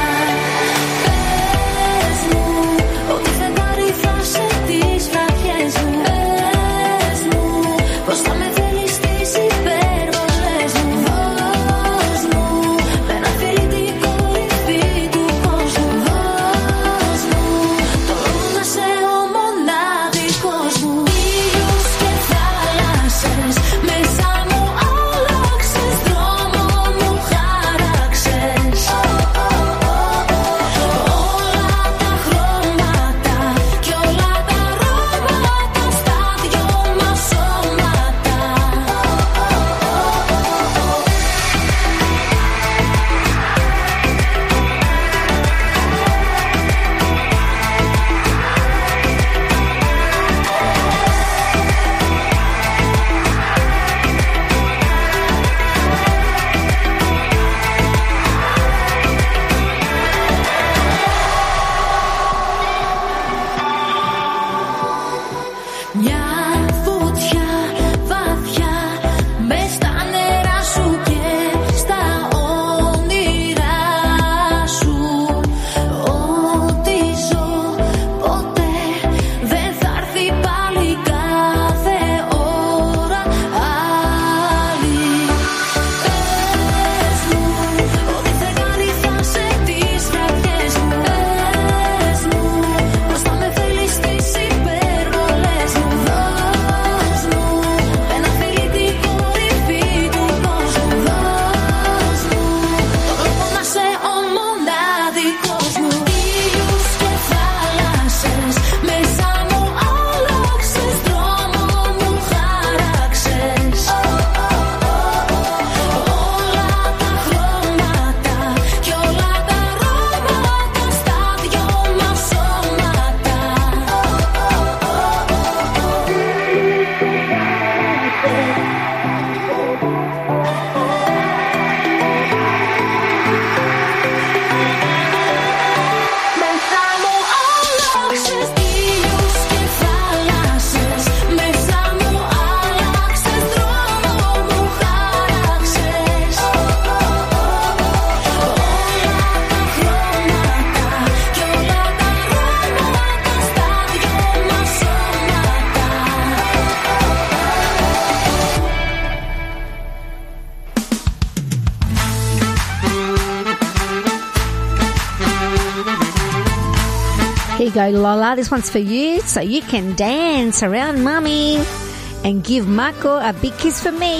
Πες μου ότι φεγγάρι θα σε τις βραδιές μου. Πες μου πως θα με θέλεις τις υπερβολές μου. Δώσ' μου με ένα φίλι την κορυφή του κόσμου. Δώσ' μου το λόγο να σε ο μοναδικός μου. Ήλιος και θάλασσες μέσα μου άλλαξες, δρόμο μου χάραξες. Όλα τα χρώματα κι όλα τα αρώματα στα δυο μας σώματα. Μια φωτιά βαθιά μες στα νερά σου και στα όνειρά σου. Ό,τι ζω ποτέ δεν θα έρθει πάλι κάθε ώρα άλλη. Πες μου ότι φεγγάρι θα σε τις βραδιές μου. Πες μου πως θα με θέλεις τις υπερβολές μου. Δώσ' μου ένα φίλι την κορυφή του κόσμου. Δώσ' μου το λόγο να σε ο μοναδικός μου. Ήλιος και θάλασσες μέσα μου άλλαξες, δρόμο μου χάραξες. Όλα τα χρώματα κι όλα τα αρώματα στα δυο μας σώματα. Μέσα μου άλλαξες, ήλιος και θάλασσες μέσα μου άλλαξες, δρόμο μου χάραξες. Όλα τα χρώματα κι όλα τα αρώματα στα δυο μας σώματα. Here you go, Lola. This one's for you, so you can dance around Mummy and give Marco a big kiss for me.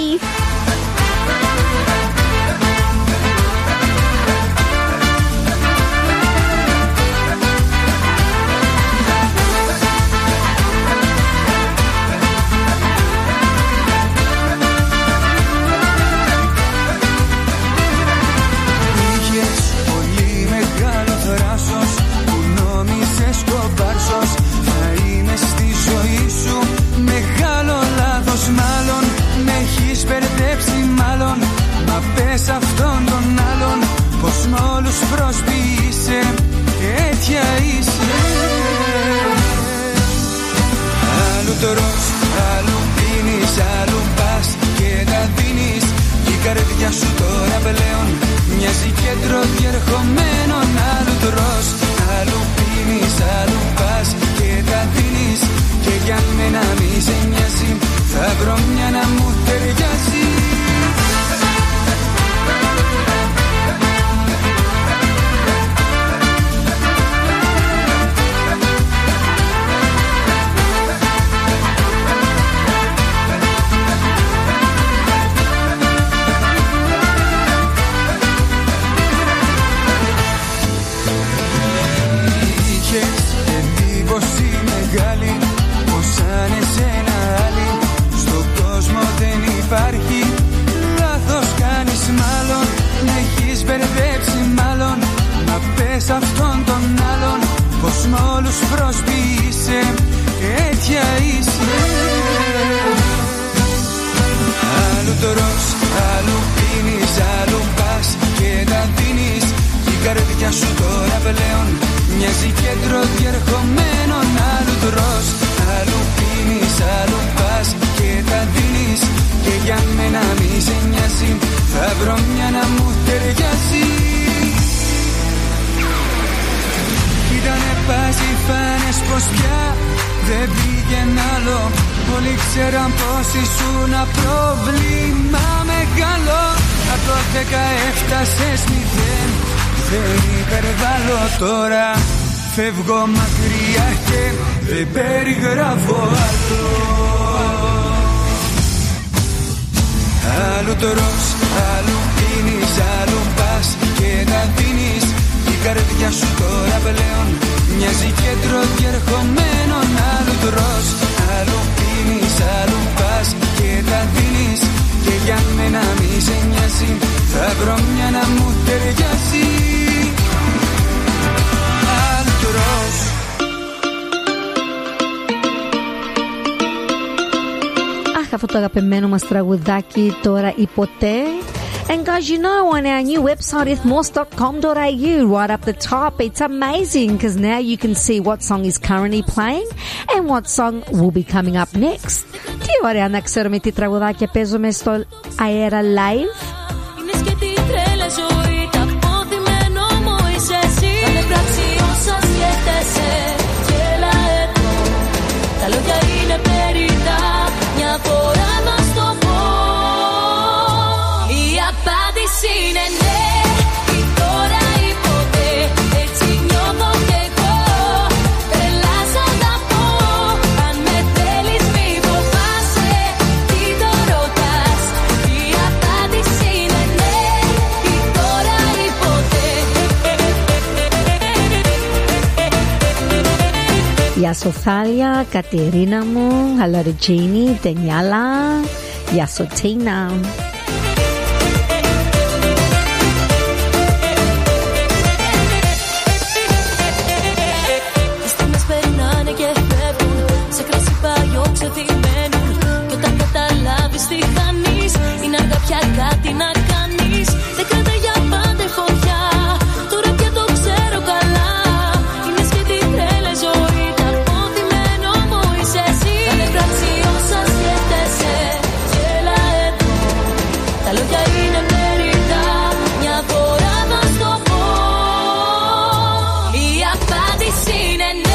Είχες πολύ μεγάλο θράσος που νόμιζες κομπάρσος θα είμαι στη ζωή σου. Μεγάλο λάθος μάλλον, με έχεις μπερδέψει μάλλον. Μα πες αυτόν τον άλλον πως μ' όλους προσποιείσαι, τέτοια είσαι. Άλλου τρως, άλλου πίνεις, άλλου πας και τα δίνεις. Η καρδιά σου τώρα πλέον μοιάζει κέντρο διερχομένων. Άλλου τρως, άλλου πίνεις, άλλου πας και τα δίνεις. Και για μένα μη σε νοιάζει, θα βρω μια να μου ταιριάζει. πια δεν πήγαινε άλλο. Όλοι ξέραν πως ήσουν πρόβλημα μεγάλο. Από το δέκα έφτασες μηδέν, δεν υπερβάλλω τώρα. Φεύγω μακριά και δεν περιγράφω άλλο. Άλλου τρως, άλλου πίνεις, άλλου πας και να δίνεις. Η καρδιά σου τώρα πλέον μοιάζει κέντρο διερχομένων. Άλλου τρως, άλλου πίνεις, άλλου πας και τα δίνεις. Και για μένα μη σε νοιάζει, θα βρω μια να μου ταιριάζει. Άλλου τρως. Αχ, αυτό το αγαπημένο μας τραγουδάκι τώρα ή ποτέ. And guys, you know, on our new website, ithmos dot com dot a u, right up the top, it's amazing because now you can see what song is currently playing and what song will be coming up next. Τι ωραία να ξέρουμε τι τραγουδάκια παίζουμε στο αέρα live. Είναι σκέτη τρέλα ζωή, τα αποθυμένο μου είσαι εσύ. Κάνε πράξη όσα σκέφτεσαι, γέλα εδώ. Τα λόγια είναι περιττά, μια φορά να στο πω. Η απάντηση είναι ναι, ή τώρα ή ποτέ. Έτσι νιώθω κι εγώ, τρελά σ' αγαπώ. Αν με θέλεις μη φοβάσαι, τι το ρωτάς. Η απάντηση είναι ναι, ή τώρα ή ποτέ. Γεια σου Θάλια, Κατερίνα μου, Αλαριτζίνη, Τενιάλα, γεια σου Τίνα. Ξεθυμένουν. Και όταν καταλάβεις τι χάνεις, είναι αργά πια κάτι να κάνεις. Δεν κρατάει για πάντα φωτιά, τώρα πια το ξέρω καλά. Είναι σκέτη τρέλα ζωή, τα αποθυμένο μου είσαι εσύ. Κάνε πράξη όσα σκέφτεσαι, γέλα εδώ. Τα λόγια είναι περιττά, μια φορά να στο πω. Η απάντηση είναι ναι.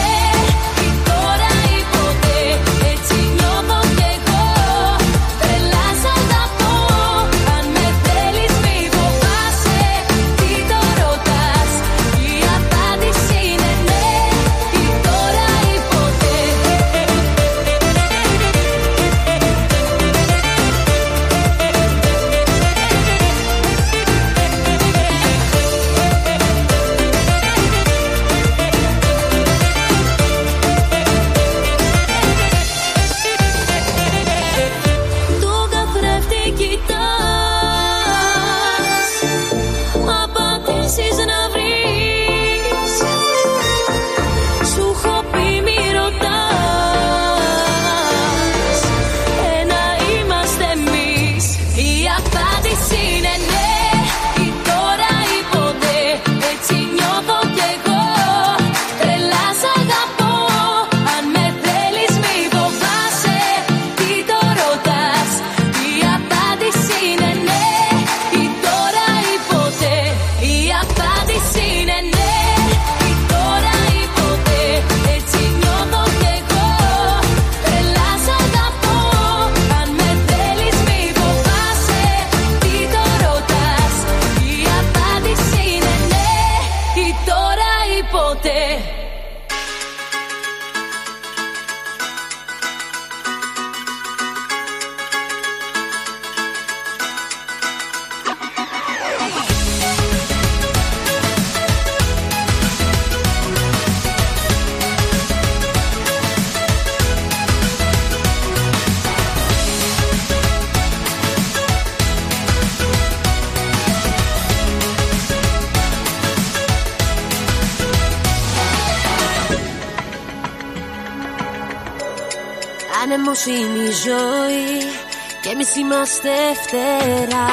Άνεμος είναι η ζωή και εμείς είμαστε φτερά.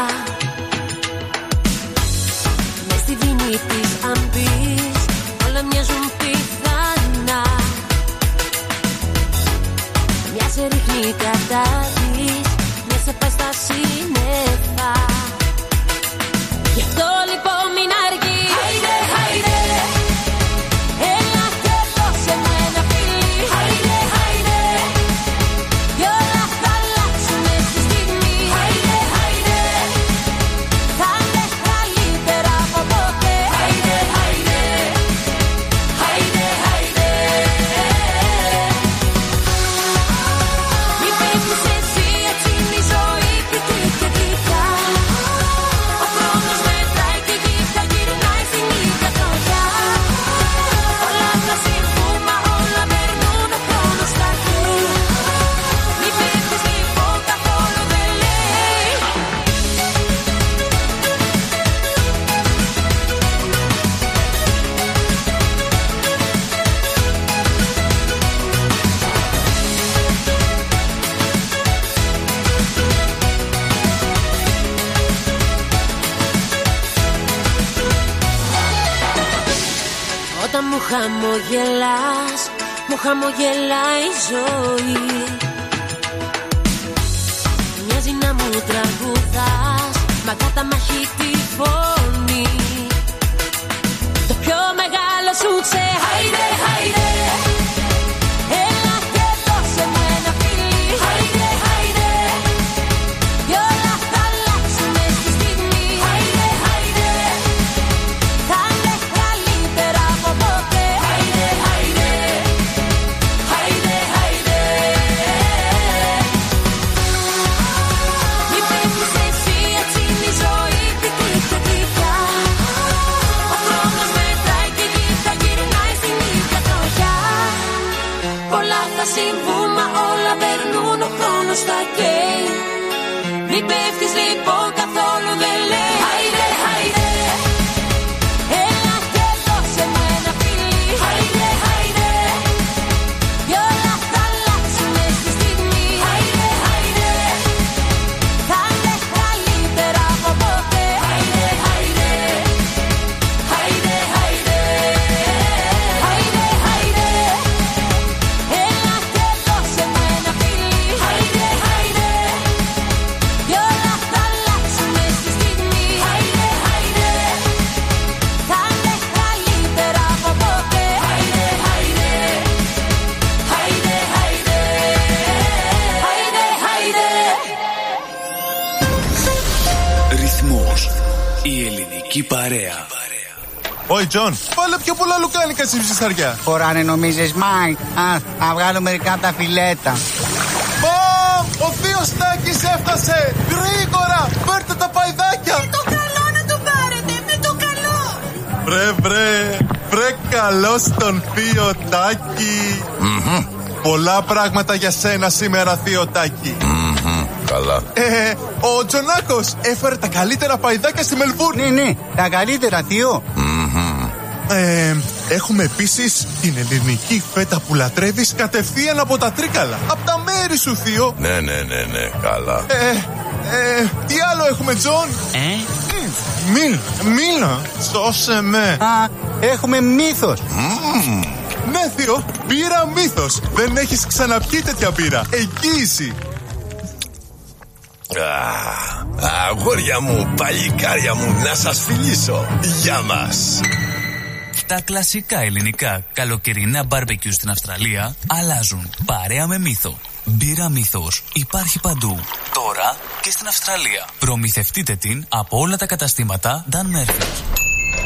Μες στη δίνη της αν πεις, όλα μοιάζουν πιθανά. Μια σε ρίχνει κατά της, μια σε πάει στα σύννεφα. Γι' αυτό λοιπόν μην αργείς. Άιντε, άιντε, έλα και δώσε μου ένα φιλί. χαμογελάς, μου χαμογελάει η ζωή. Μοιάζει να μου τραγουδάς, μα καταμάχει τη φωνή. Το πιο μεγάλο σου ξέ, χάιντε, χάιντε. Έλα και δώσε μου ένα φιλί, χάιντε, χάιντε. Κι όλα θα αλλάξουνε στη στιγμή, χάιντε, χάιντε. Θα είναι καλύτερα από ποτέ, χάιντε, χάιντε. Χάιντε, χάιντε. Μη πέφτεις εσύ, έτσι είναι η ζωή, πικρή και γλυκιά. Ο χρόνος μετράει και η γη θα γυρνάει στην ίδια τροχιά. Πολλά θα συμβούν, μα όλα περνούν, ο χρόνος θα καίει. Μη πέφτεις λοιπόν, καθόλου δεν λέει. Χάιντε, χάιντε. Έλα και δώσε μου ένα φιλί, χάιντε, χάιντε. Κι όλα θα αλλάξουνε στη στιγμή, χάιντε, χάιντε. Θα είναι καλύτερα από ποτέ, χάιντε, χάιντε. Χάιντε, χάιντε. Χάιντε, χάιντε. Έλα και δώσε μου ένα φιλί, χάιντε, χάιντε. Κι όλα θα αλλάξουνε στη στιγμή, χάιντε, χάιντε. Θα είναι καλύτερα από ποτέ, χάιντε, χάιντε. Χάιντε, χάιντε. Χάιντε, χάιντε. Ρυθμός. Η ελληνική παρέα. Ωι Τζον, βάλε πιο πολλά λουκάνικα στη ψυσαριά. Χωράνε νομίζεις Μάικ? Α, να βγάλω μερικά από τα φιλέτα. Μπαμ! Ο θείος Τάκης έφτασε! Γρήγορα! Φέρτε τα παϊδάκια! Με το καλό να το πάρετε, με το καλό. Βρε βρε! Βρε καλό στον θείο Τάκη! Mm-hmm. Πολλά πράγματα για σένα σήμερα, θείο Τάκη. Mm-hmm. Καλά. Ε, ο Τζονάκος έφερε τα καλύτερα παϊδάκια στη Μελβούρνη. Ναι, ναι, τα καλύτερα, θείο. Mm-hmm. Ε, έχουμε επίσης την ελληνική φέτα που λατρεύεις κατευθείαν από τα Τρίκαλα. Από τα μέρη σου, θείο. Ναι, ναι, ναι, ναι, καλά. Ε, ε, τι άλλο έχουμε, Τζον? Ε? Μίλ, μίλα, σώσε με. Α, έχουμε μύθος. Mm. Ναι, θείο, μπύρα Μύθος. Δεν έχεις ξαναπιεί τέτοια μπύρα. Εγγύηση. Α, αγόρια μου, παλικάρια μου, να σας φιλήσω. Γεια μας. Τα κλασικά ελληνικά καλοκαιρινά μπάρμπεκιου στην Αυστραλία αλλάζουν παρέα με Μύθο. Μπύρα Μύθος υπάρχει παντού, τώρα και στην Αυστραλία. Προμηθευτείτε την από όλα τα καταστήματα Dan Murphy's.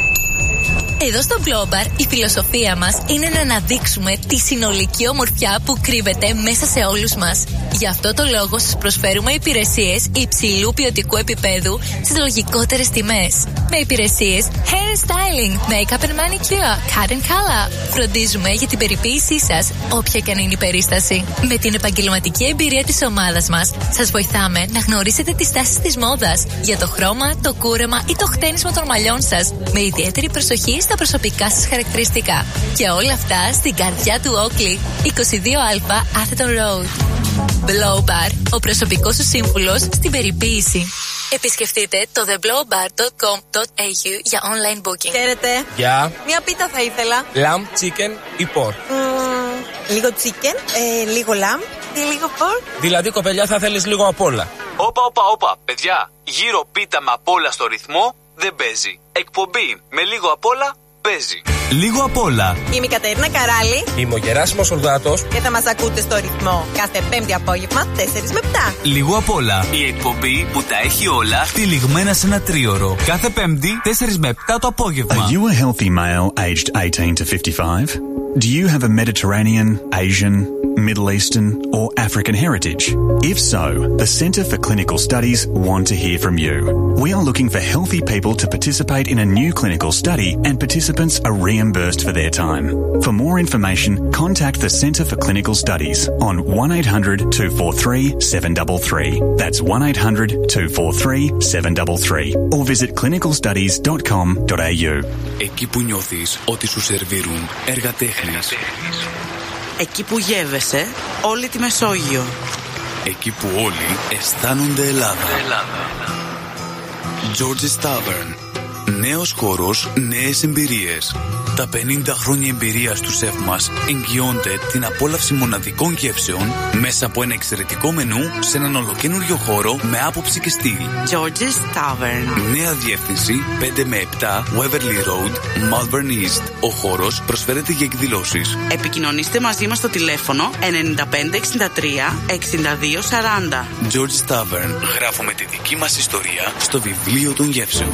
Εδώ στο Global η φιλοσοφία μας είναι να αναδείξουμε τη συνολική ομορφιά που κρύβεται μέσα σε όλους μας. Γι' αυτό το λόγο σας προσφέρουμε υπηρεσίες υψηλού ποιοτικού επίπεδου στις λογικότερες τιμές. Με υπηρεσίες hair styling, makeup and manicure, cut and color. Φροντίζουμε για την περιποίησή σας, όποια και αν είναι η περίσταση. Με την επαγγελματική εμπειρία της ομάδας μας, σας βοηθάμε να γνωρίσετε τις τάσεις της μόδας για το χρώμα, το κούρεμα ή το χτένισμα των μαλλιών σας, με ιδιαίτερη προσοχή στα προσωπικά σας χαρακτηριστικά. Και όλα αυτά στην καρδιά του Oakley, είκοσι δύο Α Atherton Road. Blow Bar, ο προσωπικός σου σύμβουλος στην περιποίηση. Επισκεφτείτε το the blow bar dot com dot a u για online booking. Χαίρετε. Γεια. Μία πίτα θα ήθελα. Lamb, chicken ή pork. Mm, λίγο chicken, ε, λίγο lamb και λίγο pork. Δηλαδή, κοπελιά, θα θέλεις λίγο απ' όλα. Όπα, όπα, όπα, παιδιά. Γύρω πίτα με απ' όλα στο ρυθμό δεν παίζει. Εκπομπή με λίγο απ' όλα παίζει. Λίγο απ' όλα. Είμαι η Κατερίνα Καράλη. Είμαι ο Γεράσιμος Σολδάτος. Και θα μας ακούτε στο ρυθμό κάθε Πέμπτη απόγευμα τέσσερα με επτά. Λίγο απ' όλα. Η εκπομπή που τα έχει όλα τυλιγμένα σε ένα τρίωρο. Κάθε Πέμπτη τέσσερα με επτά το απόγευμα. Are you a healthy male aged eighteen to fifty-five? Do you have a Mediterranean, Asian, Middle Eastern or African heritage? If so, the Centre for Clinical Studies want to hear from you. We are looking for healthy people to participate in a new clinical study, and participants are reimbursed for their time. For more information, contact the Centre for Clinical Studies on one eight hundred two four three seven three three. That's one eight hundred two four three seven three three. Or visit clinical studies dot com dot a u. Εκεί που νιώθεις ότι σου σερβίρουν έργα τέχνης. Εκεί που γεύεσαι όλη τη Μεσόγειο. Εκεί που όλοι αισθάνονται Ελλάδα. George's Tavern. Νέος χώρος, νέες εμπειρίες. Τα πενήντα χρόνια εμπειρίας του σεφ μας εγγυώνται την απόλαυση μοναδικών γεύσεων μέσα από ένα εξαιρετικό μενού σε έναν ολοκένουργιο χώρο με άποψη και στυλ. George's Tavern. Νέα διεύθυνση πέντε με επτά Waverly Road, Malvern East. Ο χώρος προσφέρεται για εκδηλώσεις. Επικοινωνήστε μαζί μας στο τηλέφωνο ενενήντα πέντε εξήντα τρία εξήντα δύο σαράντα. George's Tavern. Γράφουμε τη δική μας ιστορία στο βιβλίο των γεύσεων.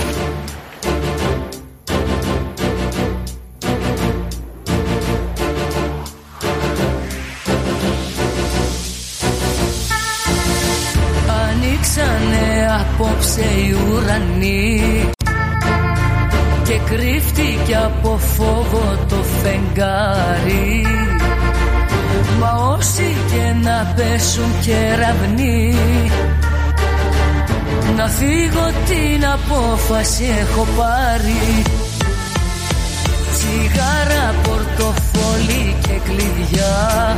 Ανοίξανε απόψε οι ουρανοί και κρύφτηκε από φόβο το φεγγάρι. Μα όσοι και να πέσουν κεραυνοί, να φύγω την απόφαση έχω πάρει. Τσιγάρα, πορτοφόλι και κλειδιά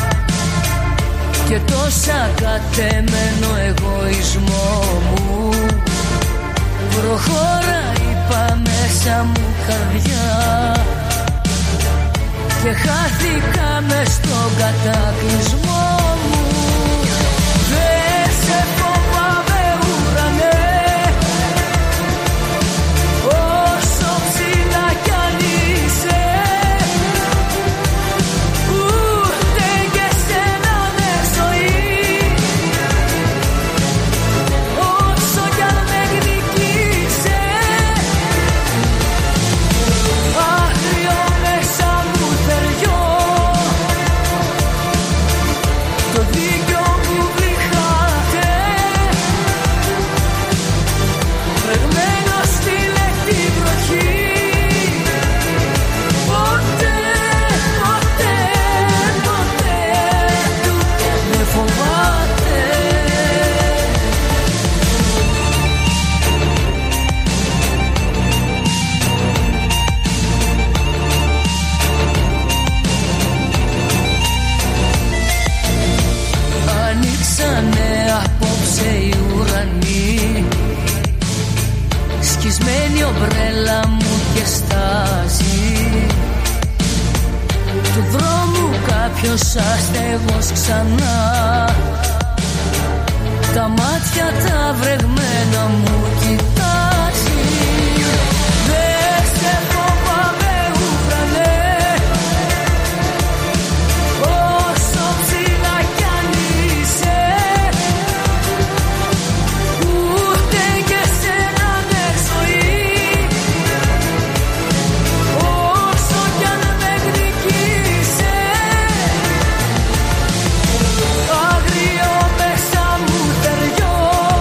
και τόσα κατεμένο εγωισμό μου. Προχώρα, είπα μέσα μου καρδιά, και χάθηκα μες στον κατακλυσμό μου. Δεν σε φοβάμαι ουρανέ, όσο ψηλά κι αν είσαι, ούτε και σένα με ζωή, όσο κι αν με εκδικήσε. Άγριο μέσα μου θεριό, το δίκιο μου βρυχάτε, βρεγμένο στη λεπτή βροχή. Ποτέ, ποτέ, ποτέ του με φοβάται. Ανοίξανε απόψε οι ουρανοί, σκισμένη ομπρέλα μου και στάζει, του δρόμου κάποιος άστεγος ξανά, τα μάτια τα βρεγμένα μου κοιτάζει. Δεν σε φοβάμαι ουρανέ, όσο ψηλά κι αν είσαι, ούτε και σένα με ζωή, όσο κι αν με εκδικήσε. Άγριο μέσα μου θεριό,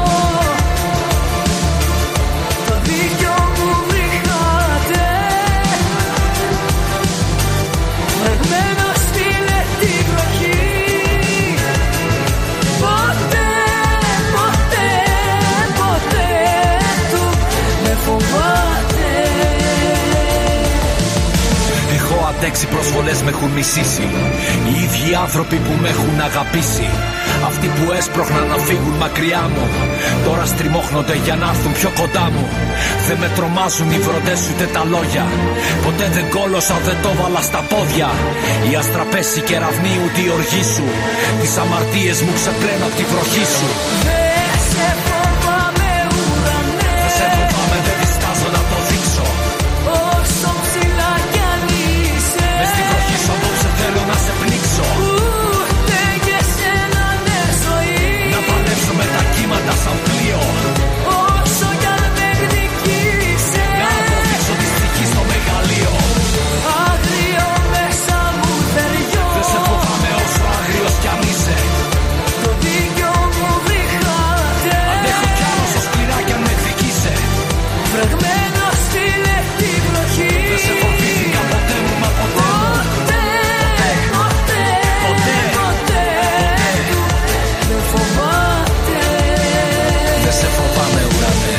το δίκιο μου βρυχάτε, βρεγμένο στη λεπτή βροχή. Ποτέ, ποτέ, ποτέ του με φοβάται. Έχω αντέξει προσβολές, με έχουν μισήσει οι ίδιοι άνθρωποι που με έχουν αγαπήσει. Αυτοί που έσπροχναν να φύγουν μακριά μου, τώρα στριμώχνονται για να έρθουν πιο κοντά μου. Δεν με τρομάζουν οι βροντές ούτε τα λόγια, ποτέ δεν κόλωσα, δεν το βάλα στα πόδια. Οι αστραπές, οι κεραυνοί, ούτε η οργή σου, τις αμαρτίες μου ξεπλένω απ' τη βροχή σου. Δεν σε φοβάμαι ουρανέ, Δεν σε φοβάμαι, δεν διστάζω να το δείξω. όσο ψηλά κι αν είσαι, Μες στη βροχή σου απόψε θέλω να σε πνίξω, ούτε και σένα με ζωή, να παλέψω με τα κύματα σαν πλοίο, όσο κι αν με εκδικήσε. να αποδείξω τη στοιχή στο μεγαλείο. Άγριο μέσα μου θεριό, Δεν σε φοβάμαι όσο άγριος κι αν είσαι, το δίκιο μου βρυχάτε, αντέχω κι άλλο όσο σκληρά κι αν με εκδικήσε. βρεγμένο στη λεπτή βροχή. Δεν σε φοβήθηκα ποτέ μου, μα ποτέ μου. Ποτέ, ποτέ, Ποτέ, ποτέ του με φοβάται. Δεν σε φοβάμαι ουρανέ.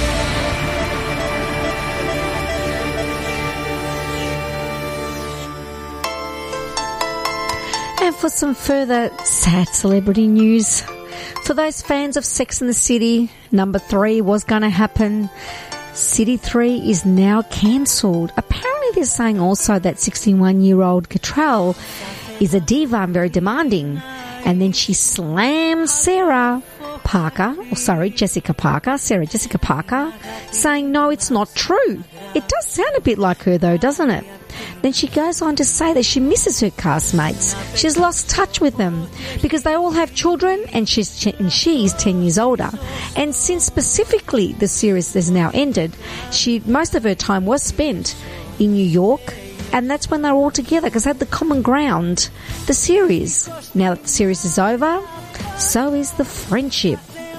And for some further sad celebrity news, for those fans of Sex and the City, number three was going to happen. City three is now cancelled. Apparently they're saying also that sixty-one-year-old Cattrall is a diva and very demanding. And then she slams Sarah Parker, or sorry, Jessica Parker, Sarah Jessica Parker, saying, no, it's not true. It does sound a bit like her though, doesn't it? Then she goes on to say that she misses her castmates. She's lost touch with them because they all have children and she's, and she's ten years older. And since specifically the series has now ended, she most of her time was spent in New York, and that's when they're all together because they had the common ground, the series. Now that the series is over, so is the friendship.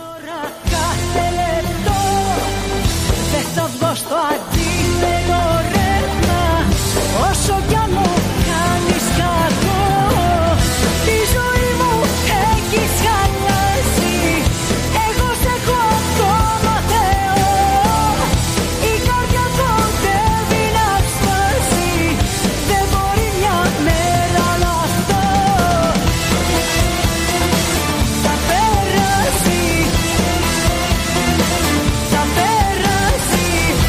Όσο κι αν μου κάνεις κακό, τη ζωή μου έχεις χαλάσει. Εγώ σε έχω ακόμα Θεό, η καρδιά κοντεύει να σπάσει. Δεν μπορεί μια μέρα να αυτό θα περάσει, θα περάσει.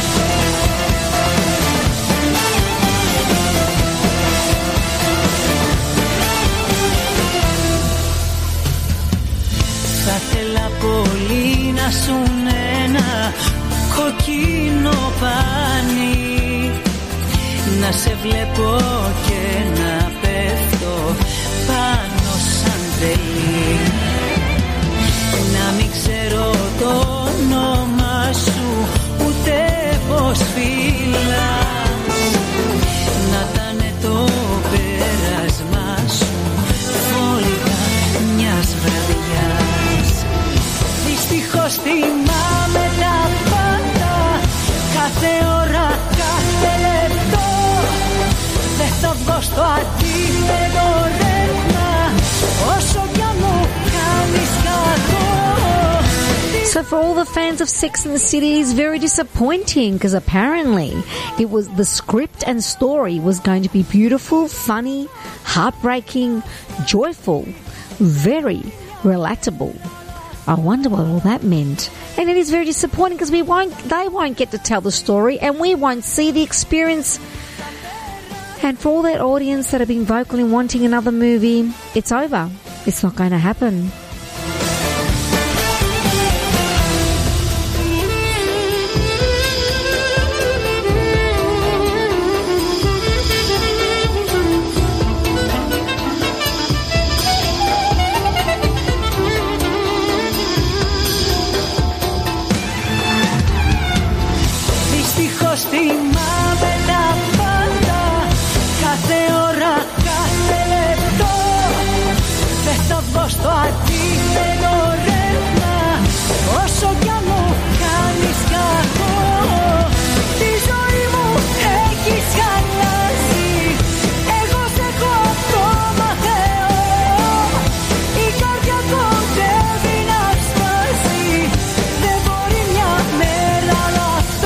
Θα θέλα πολύ να σουν ένα κοκκίνο πανί, να σε βλέπω και να πέφτω πάνω σαν τρελή, να μην ξέρω το όνομα σου ούτε πως φυλάς, να ήταν το πέρασμα σου φόλικα μιας βραδιάς. Δυστυχώς θυμάμαι τα πάντα, κάθε ώρα, κάθε λεπτό. Δεν θα βγω στο αντίθετο ρεύμα, όσο κι αν μου κάνεις κακό. So for all the fans of Sex and the City, it's very disappointing because apparently it was the script and story was going to be beautiful, funny, heartbreaking, joyful, very relatable. I wonder what all that meant. And it is very disappointing because we won't, they won't get to tell the story and we won't see the experience. And for all that audience that have been vocal in wanting another movie, it's over. It's not going to happen. Θυμάμαι τα πάντα, κάθε ώρα, κάθε λεπτό. Δεν θα βγω στο αντίθετο ρεύμα, όσο κι αν μου κάνεις κακό. Τη ζωή μου έχεις χαλάσει, εγώ σε έχω ακόμα Θεό. Η καρδιά κοντεύει να σπάσει, δεν μπορεί μια μέρα να αυτό.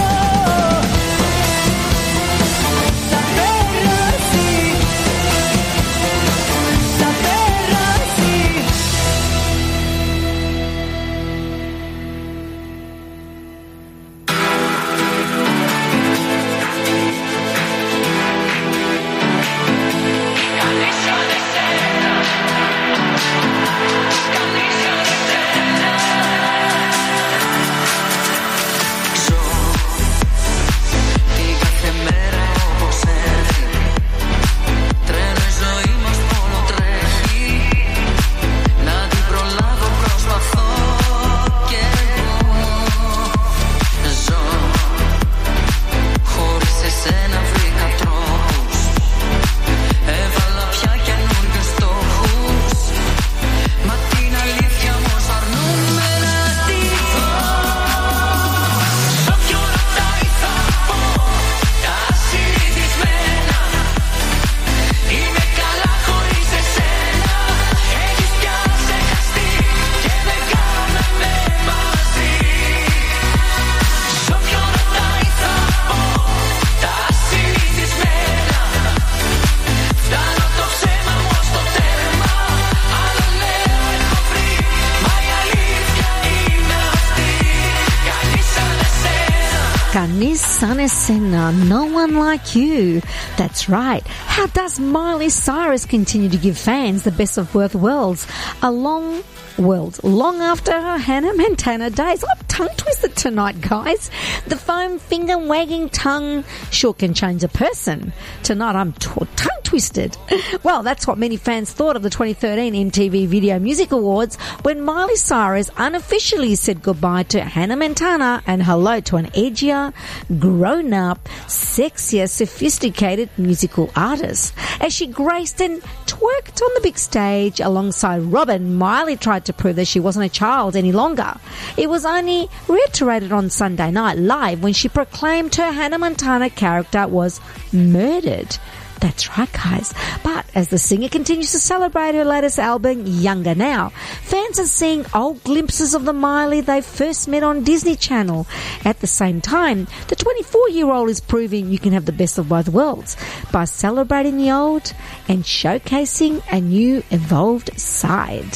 Κανείς σαν εσένα, no one like you. That's right. How does Miley Cyrus continue to give fans the best of both worlds? Along world long after her Hannah Montana days. I'm tongue twisted tonight, guys. The foam finger wagging tongue sure can change a person. Tonight I'm t- tongue twisted. Well, that's what many fans thought of the twenty thirteen M T V Video Music Awards when Miley Cyrus unofficially said goodbye to Hannah Montana and hello to an edgier, grown-up, sexier, sophisticated musical artist. As she graced and twerked on the big stage alongside Robin, Miley tried to prove that she wasn't a child any longer. It was only reiterated on Sunday Night Live when she proclaimed her Hannah Montana character was murdered. That's right, guys. But as the singer continues to celebrate her latest album, Younger Now, fans are seeing old glimpses of the Miley they first met on Disney Channel. At the same time, the twenty-four-year-old is proving you can have the best of both worlds by celebrating the old and showcasing a new evolved side.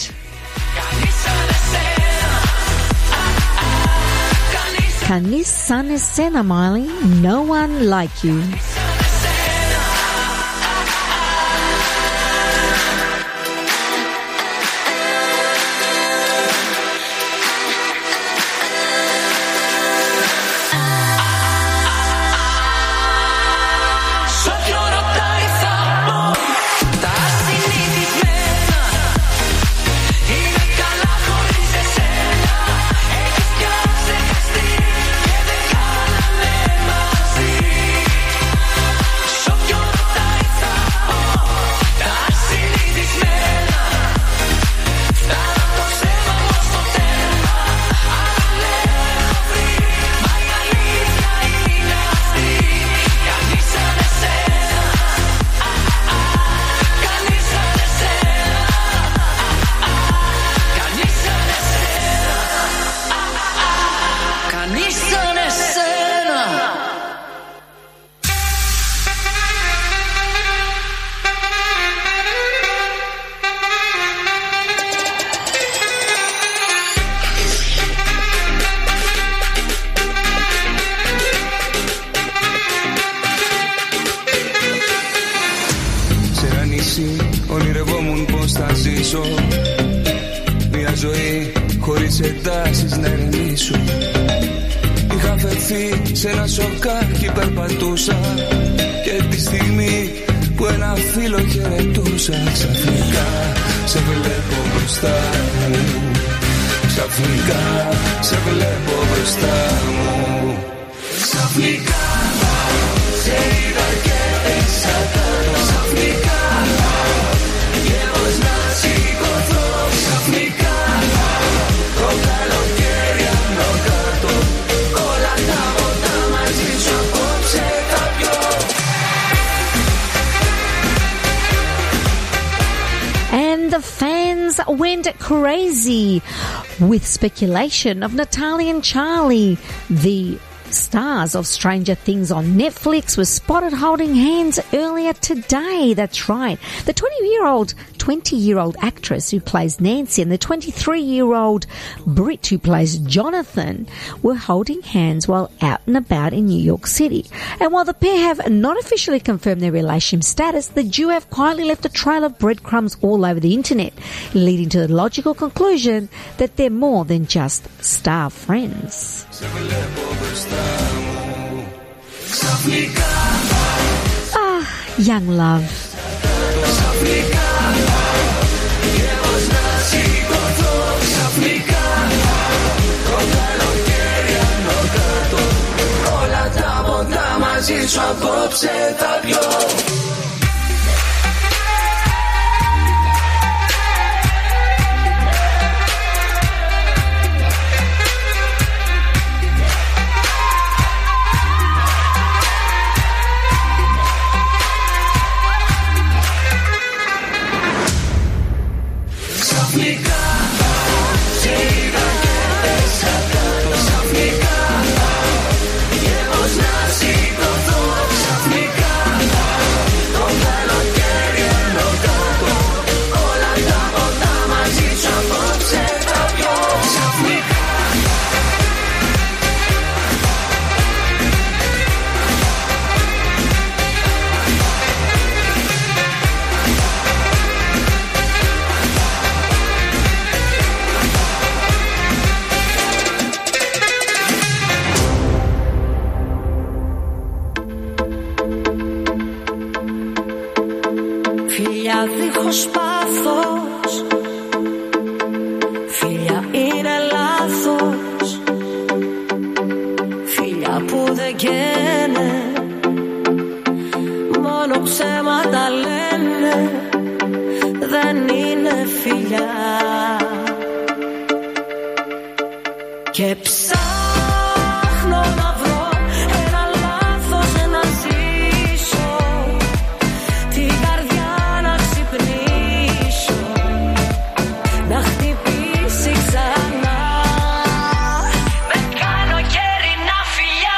Κανείς σαν εσένα, Miley. No one like you. Ονειρευόμουν πως θα ζήσω μια ζωή χωρίς εντάσεις να ειρηνήσω. Είχα φερθεί σε ένα σοκάκι, περπατούσα και τη στιγμή που ένα φίλο χαιρετούσα, ξαφνικά σε βλέπω μπροστά μου. Ξαφνικά σε βλέπω μπροστά μου. Ξαφνικά σε είδα και εξατάνω. Ξαφνικά και πως να σηκωθώ. Ξαφνικά το καλοκαίρι άνω κάτω. Όλα τα ποτά μαζί σου απόψε τα πιω. And the fans went crazy with speculation of Natalia and Charlie. The stars of Stranger Things on Netflix were spotted holding hands earlier today. That's right. The twenty-year-old, twenty-year-old actress who plays Nancy and the twenty-three-year-old Brit who plays Jonathan were holding hands while out and about in New York City. And while the pair have not officially confirmed their relationship status, the duo have quietly left a trail of breadcrumbs all over the internet, leading to the logical conclusion that they're more than just star friends. Ah, young love. Όλα τα ποτά μαζί σου απόψε τα πιω. Ξαφνικά δίχως πάθος. Φιλιά είναι λάθος, φιλιά που δεν καίνε, μόνο ψέματα λένε, δεν είναι φιλιά. Και ψάχνω να βρω ένα λάθος να ζήσω, την καρδιά να ξυπνήσω, να χτυπήσει ξανά με καλοκαίρινα φιλιά.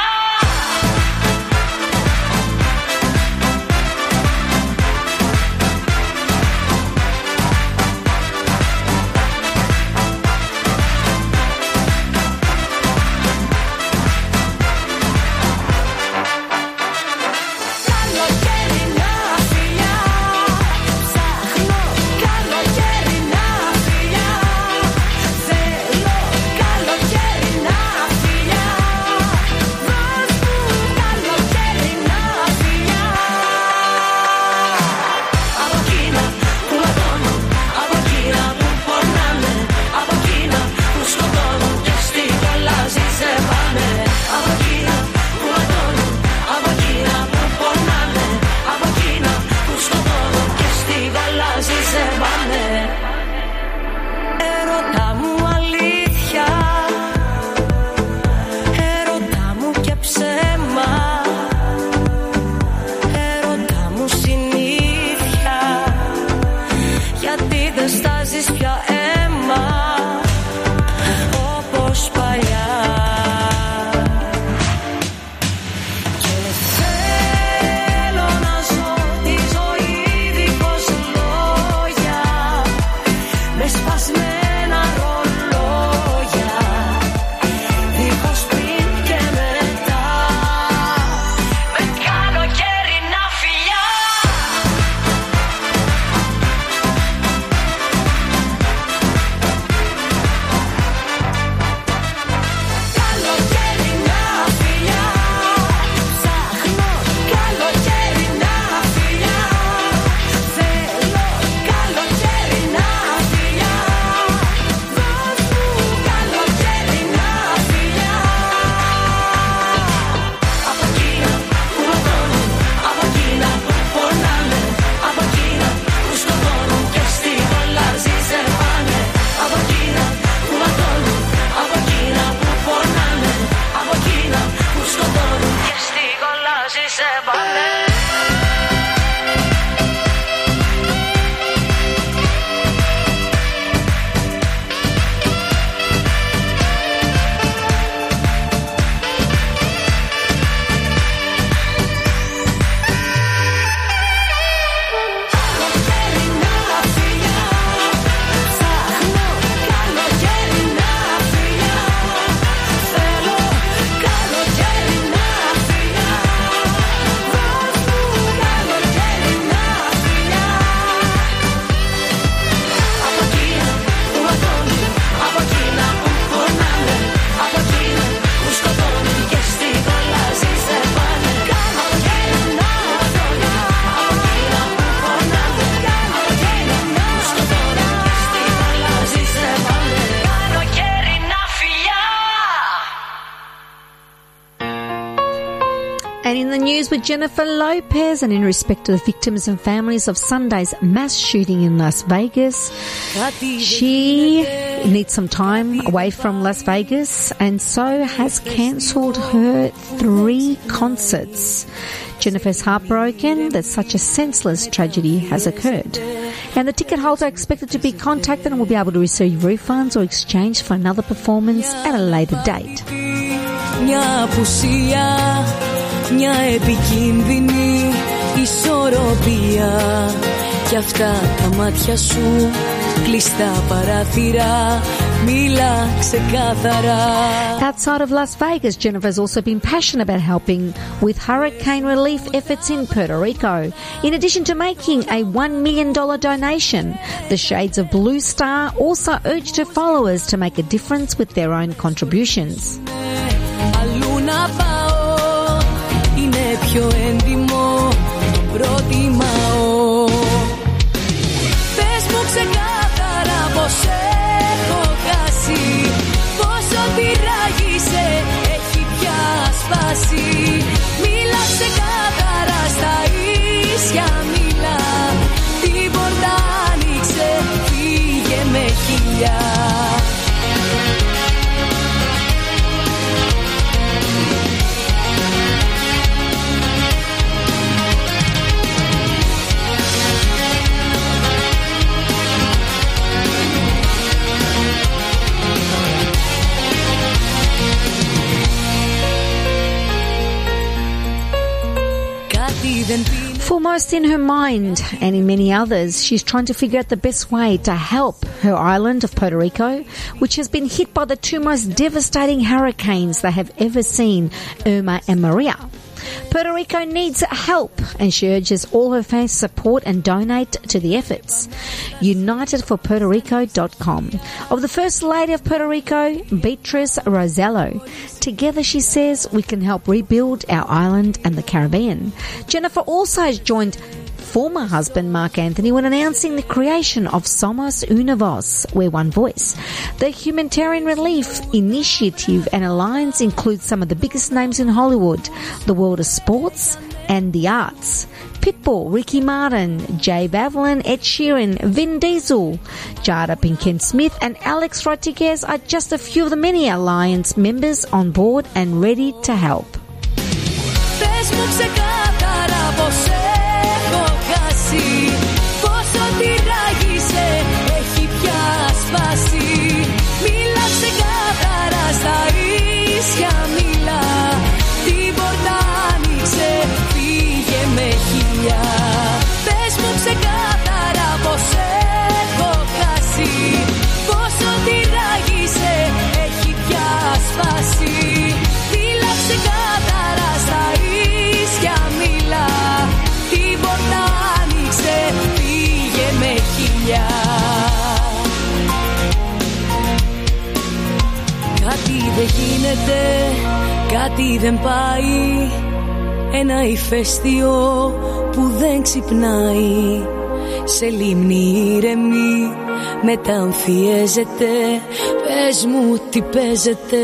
With Jennifer Lopez, and in respect to the victims and families of Sunday's mass shooting in Las Vegas, she needs some time away from Las Vegas and so has cancelled her three concerts. Jennifer's heartbroken that such a senseless tragedy has occurred. And the ticket holders are expected to be contacted and will be able to receive refunds or exchange for another performance at a later date. Μια επικίνδυνη ισορροπία κι αυτά τα μάτια σου κλειστά παράθυρα μίλα ξεκάθαρα. Outside of Las Vegas, Jennifer has also been passionate about helping with hurricane relief efforts in Puerto Rico. In addition to making a one million dollars donation, the Shades of Blue Star also urged her followers to make a difference with their own contributions. Αλλού να πάω είναι πιο έντιμο, προτιμάω Foremost in her mind and in many others, she's trying to figure out the best way to help her island of Puerto Rico, which has been hit by the two most devastating hurricanes they have ever seen, Irma and Maria. Puerto Rico needs help, and she urges all her fans to support and donate to the efforts. united for puerto rico dot com. Of the First Lady of Puerto Rico, Beatrice Rosello. Together, she says, we can help rebuild our island and the Caribbean. Jennifer also has joined former husband Mark Anthony when announcing the creation of Somos Una Voz, We're One Voice. The humanitarian relief initiative and alliance includes some of the biggest names in Hollywood, the world of sports and the arts. Pitbull, Ricky Martin, Jay Bavlin, Ed Sheeran, Vin Diesel, Jada Pinkett Smith and Alex Rodriguez are just a few of the many alliance members on board and ready to help. Πόσο τη ράγισε, έχει πια σπάσει. Μίλα ξεκάθαρα στα ίσια, μίλα. Την πόρτα άνοιξε, πήγε με χίλια. Πες μου ξεκάθαρα πως έχω χάσει. Πόσο τη ράγισε, έχει πια σπάσει. Μίλα ξεκάθαρα στα ίσια, μίλα. Την πόρτα άνοιξε, πήγε με χίλια. Κάτι δεν γίνεται, κάτι δεν πάει. Ένα ηφαίστειο που δεν ξυπνάει. Σε λίμνη ήρεμη μεταμφιέζεται. Πες μου τι παίζεται.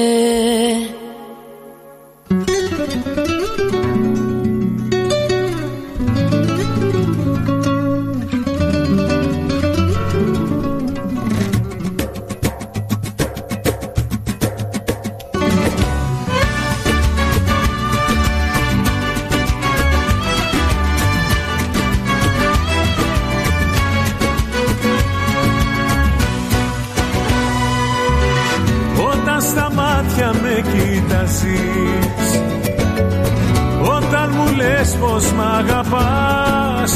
Όταν μου λες πως μ' αγαπάς,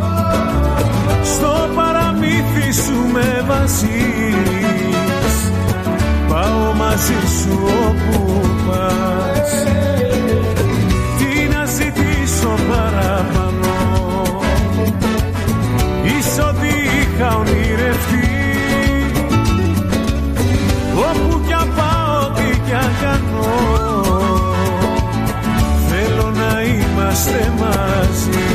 στο παραμύθι σου με βάζεις. Πάω μαζί σου όπου πας. Τι να ζητήσω παραπάνω, είσαι ό,τι είχα ονειρευτεί. Όπου κι αν πάω, τι κι αν κάνω, θέλω να είμαστε μαζί.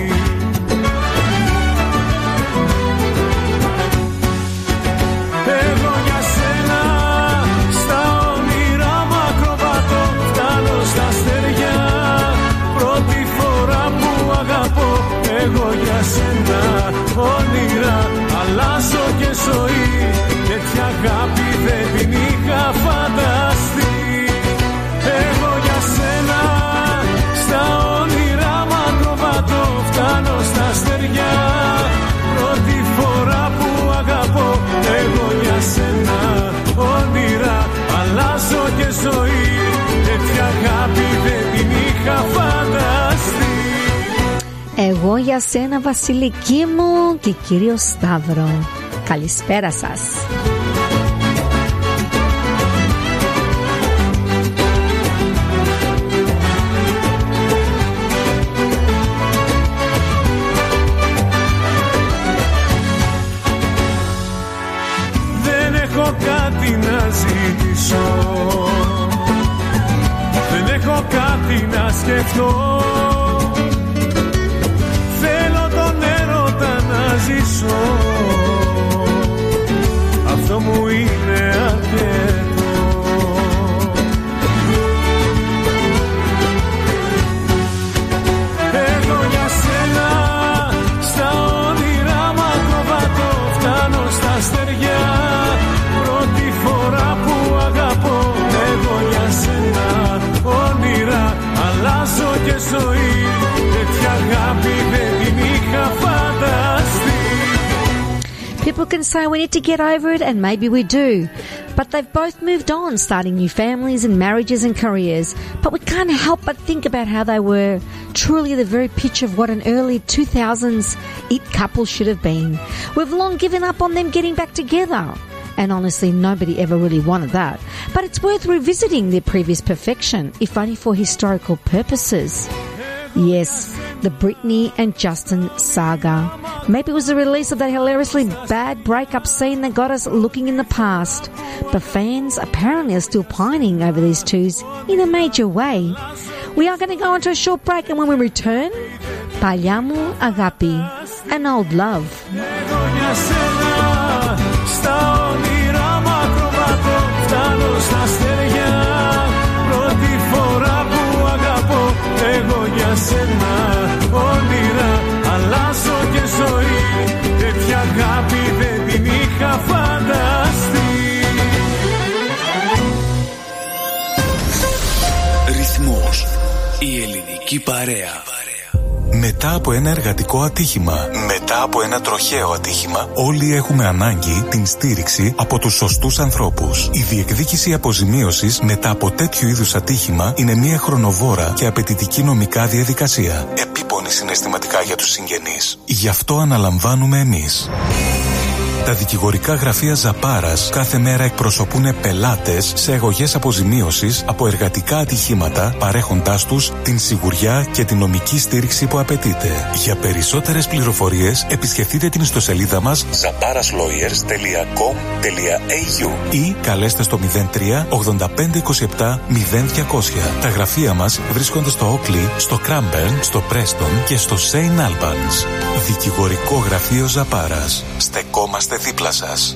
Εγώ για σένα στα όνειρα μ' ακροβατώ. Φτάνω στα αστέρια πρώτη φορά που αγαπώ. Εγώ για σένα όνειρα αλλάζω και ζωή. Τέτοια αγάπη δεν την είχα φανταστεί. Εγώ για σένα στα όνειρα μ' ακροβατώ. Φτάνω στα αστέρια πρώτη φορά που αγαπώ. Εγώ για σένα όνειρα αλλάζω και ζωή. Τέτοια αγάπη δεν την είχα φανταστεί. Εγώ για σένα Βασιλική μου και κύριο Σταύρο. Καλησπέρα σας. Δεν έχω κάτι να ζητήσω, δεν έχω κάτι να σκεφτώ. Θέλω τον έρωτα να ζήσω, αυτό μου είναι αρκετό. Εγώ για σένα στα όνειρα μ' ακροβατώ. Φτάνω στα αστέρια πρώτη φορά που αγαπώ. Εγώ για σένα όνειρα αλλάζω και ζωή. Τέτοια αγάπη δεν την είχα φανταστεί. People can say we need to get over it, and maybe we do. But they've both moved on, starting new families and marriages and careers. But we can't help but think about how they were truly the very pitch of what an early two thousands it couple should have been. We've long given up on them getting back together. And honestly, nobody ever really wanted that. But it's worth revisiting their previous perfection, if only for historical purposes. Yes, the Britney and Justin saga. Maybe it was the release of that hilariously bad breakup scene that got us looking in the past. But fans apparently are still pining over these twos in a major way. We are going to go into a short break, and when we return, Παλιά μου αγάπη, an old love. Στα όνειρα μακροβατώ, φτάνω στα στεριά. Πρώτη φορά που αγαπώ, εγώ για σένα. Όνειρα, αλλάζω και ζωή. Τέτοια αγάπη δεν την είχα φανταστεί. Ρυθμός, η ελληνική παρέα. Μετά από ένα εργατικό ατύχημα, μετά από ένα τροχαίο ατύχημα, όλοι έχουμε ανάγκη την στήριξη από τους σωστούς ανθρώπους. Η διεκδίκηση αποζημίωσης μετά από τέτοιου είδους ατύχημα είναι μια χρονοβόρα και απαιτητική νομικά διαδικασία. Επίπονη συναισθηματικά για τους συγγενείς. Γι' αυτό αναλαμβάνουμε εμείς. Τα δικηγορικά γραφεία Ζαπάρας κάθε μέρα εκπροσωπούν πελάτες σε αγωγές αποζημίωσης από εργατικά ατυχήματα, παρέχοντάς τους την σιγουριά και την νομική στήριξη που απαιτείται. Για περισσότερες πληροφορίες επισκεφτείτε την ιστοσελίδα μας ζαπάρας λόιερς τελεία κομ τελεία έι γιου ή καλέστε στο μηδέν τρία ογδόντα πέντε είκοσι επτά μηδέν διακόσια. Τα γραφεία μας βρίσκονται στο Oakley, στο Cranbourne, στο Preston και στο Saint Albans. Δικηγορικό γραφείο Ζαπάρας. Στεκόμαστε δίπλα σας.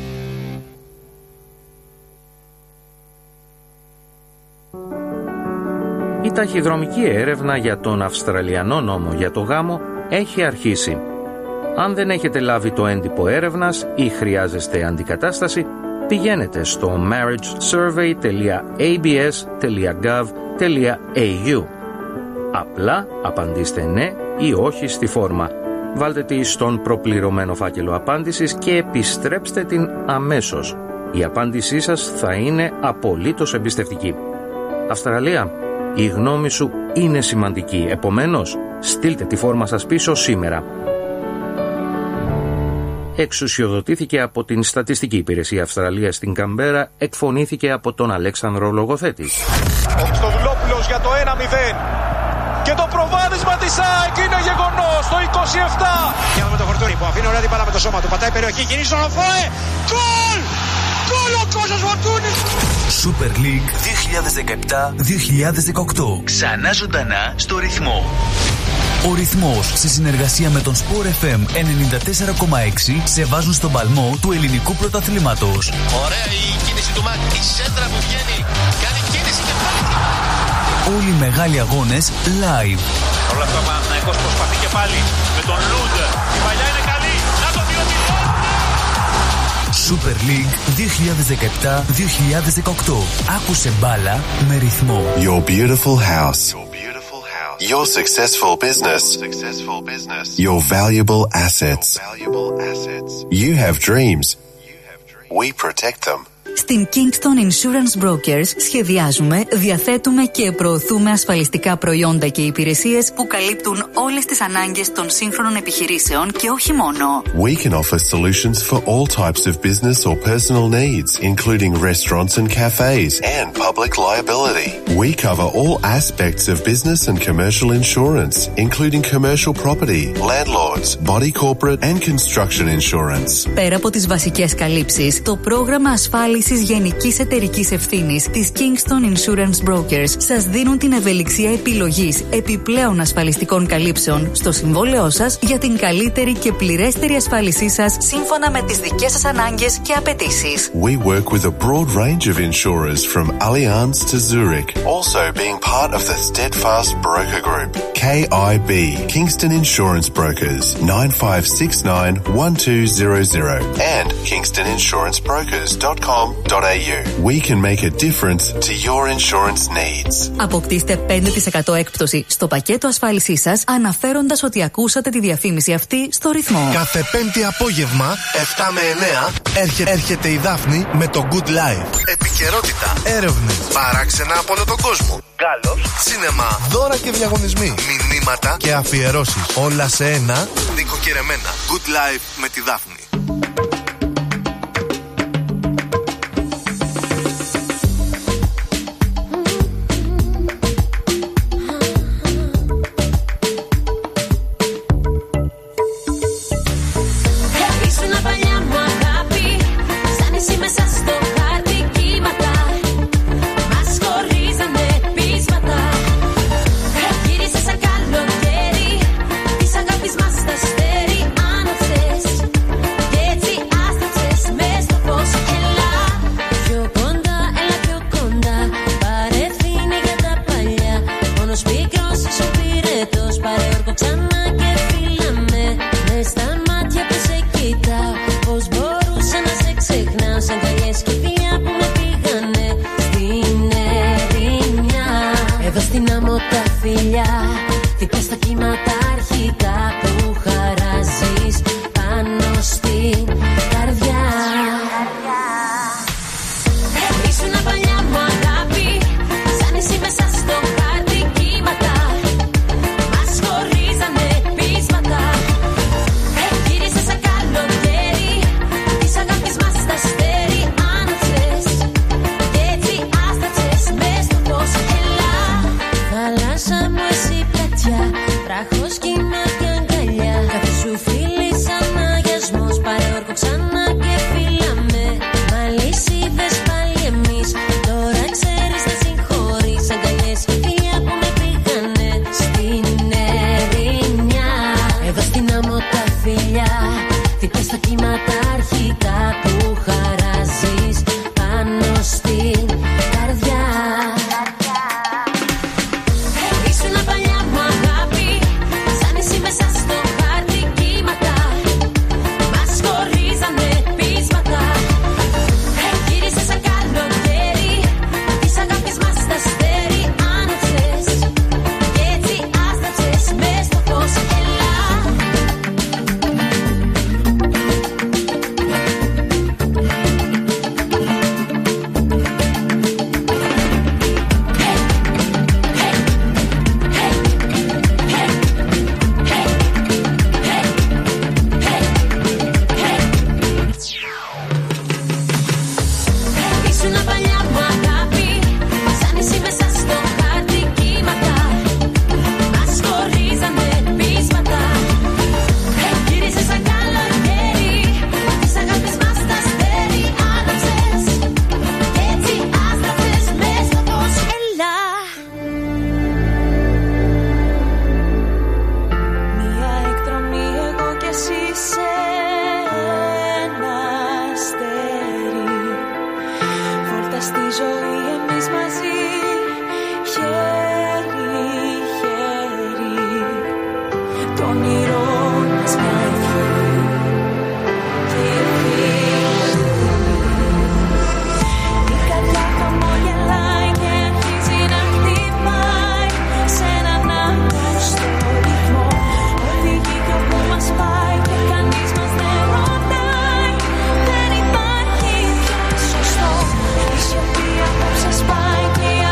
Η ταχυδρομική έρευνα για τον Αυστραλιανό νόμο για το γάμο έχει αρχίσει. Αν δεν έχετε λάβει το έντυπο έρευνας ή χρειάζεστε αντικατάσταση, πηγαίνετε στο marriage survey τελεία έι μπι ες τελεία γκοβ τελεία έι γιου. Απλά απαντήστε ναι ή όχι στη φόρμα. Βάλτε τη στον προπληρωμένο φάκελο απάντησης και επιστρέψτε την αμέσως. Η απάντησή σας θα είναι απολύτως εμπιστευτική. Αυστραλία, η γνώμη σου είναι σημαντική. Επομένως, στείλτε τη φόρμα σας πίσω σήμερα. Εξουσιοδοτήθηκε από την Στατιστική Υπηρεσία Αυστραλίας στην Καμπέρα, εκφωνήθηκε από τον Αλέξανδρο Λογοθέτη. Ο Χριστοδουλόπουλος για το ένα μηδέν. Και το προβάδισμα της ΑΕΚ είναι γεγονός το είκοσι επτά. Για να δούμε το Φορτούνι που αφήνει ωραία την μπάλα με το σώμα του. Πατάει περιοχή, κινήσει στον Οφόε. Γκολ! Γκολ ο Κώστας Φορτούνης. Super League δύο χιλιάδες δεκαεπτά δύο χιλιάδες δεκαοκτώ. Ξανά ζωντανά στο ρυθμό. Ο ρυθμός σε συνεργασία με τον Sport εφ εμ ενενήντα τέσσερα κόμμα έξι σε βάζουν στον παλμό του ελληνικού πρωταθλήματος. Ωραία η κίνηση του Μάκ, η σέντρα που βγαίνει, κάνει κίνηση και πάλι. Όλοι οι μεγάλοι αγώνες live. Όλα αυτά ο Παναθηναϊκός προσπαθεί και πάλι με τον Λούντ. Η παλιά είναι καλή. Να το δύο μηδέν. Super League δύο χιλιάδες δεκαεπτά δύο χιλιάδες δεκαοκτώ. Άκουσε μπάλα με ρυθμό. Your beautiful house. Your successful business. Successful business. Your valuable assets. Valuable assets. You have dreams. We protect them. Στην Kingston Insurance Brokers σχεδιάζουμε, διαθέτουμε και προωθούμε ασφαλιστικά προϊόντα και υπηρεσίες που καλύπτουν όλες τις ανάγκες των σύγχρονων επιχειρήσεων και όχι μόνο. We can offer solutions for all types of business or personal needs, including restaurants and cafes and public liability. We cover all aspects of business and commercial insurance, including commercial property, landlords, body corporate and construction insurance. Πέρα από τις βασικές καλύψεις, το πρόγραμμα ασφάλισης γενικής εταιρικής ευθύνης της Kingston Insurance Brokers σας δίνουν την ευελιξία επιλογής επιπλέον ασφαλιστικών καλύψεων στο συμβόλαιό σας για την καλύτερη και πληρέστερη ασφάλισή σας σύμφωνα με τις δικές σας ανάγκες και απαιτήσεις. We work with a broad range of insurers from Allianz to Zurich, also being part of the Steadfast Broker Group. K I B, Kingston Insurance Brokers, nine five six nine one two zero zero and kingston insurance brokers dot com dot a u. We can make a difference to your insurance needs. Αποκτήστε πέντε τοις εκατό έκπτωση στο πακέτο ασφάλισής σας, αναφέροντας ότι ακούσατε τη διαφήμιση αυτή στο Ρυθμό. Κάθε Πέμπτη απόγευμα, επτά με εννέα, έρχεται, έρχεται η Δάφνη με το Good Life. Επικαιρότητα, έρευνες, παράξενα από όλο τον κόσμο. Γκάλος, σίνεμα, δώρα και διαγωνισμοί, μηνύματα και αφιερώσεις. Όλα σε ένα, νοικοκυρεμένα. Good Life με τη Δάφνη.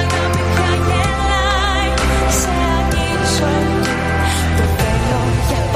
Yeah.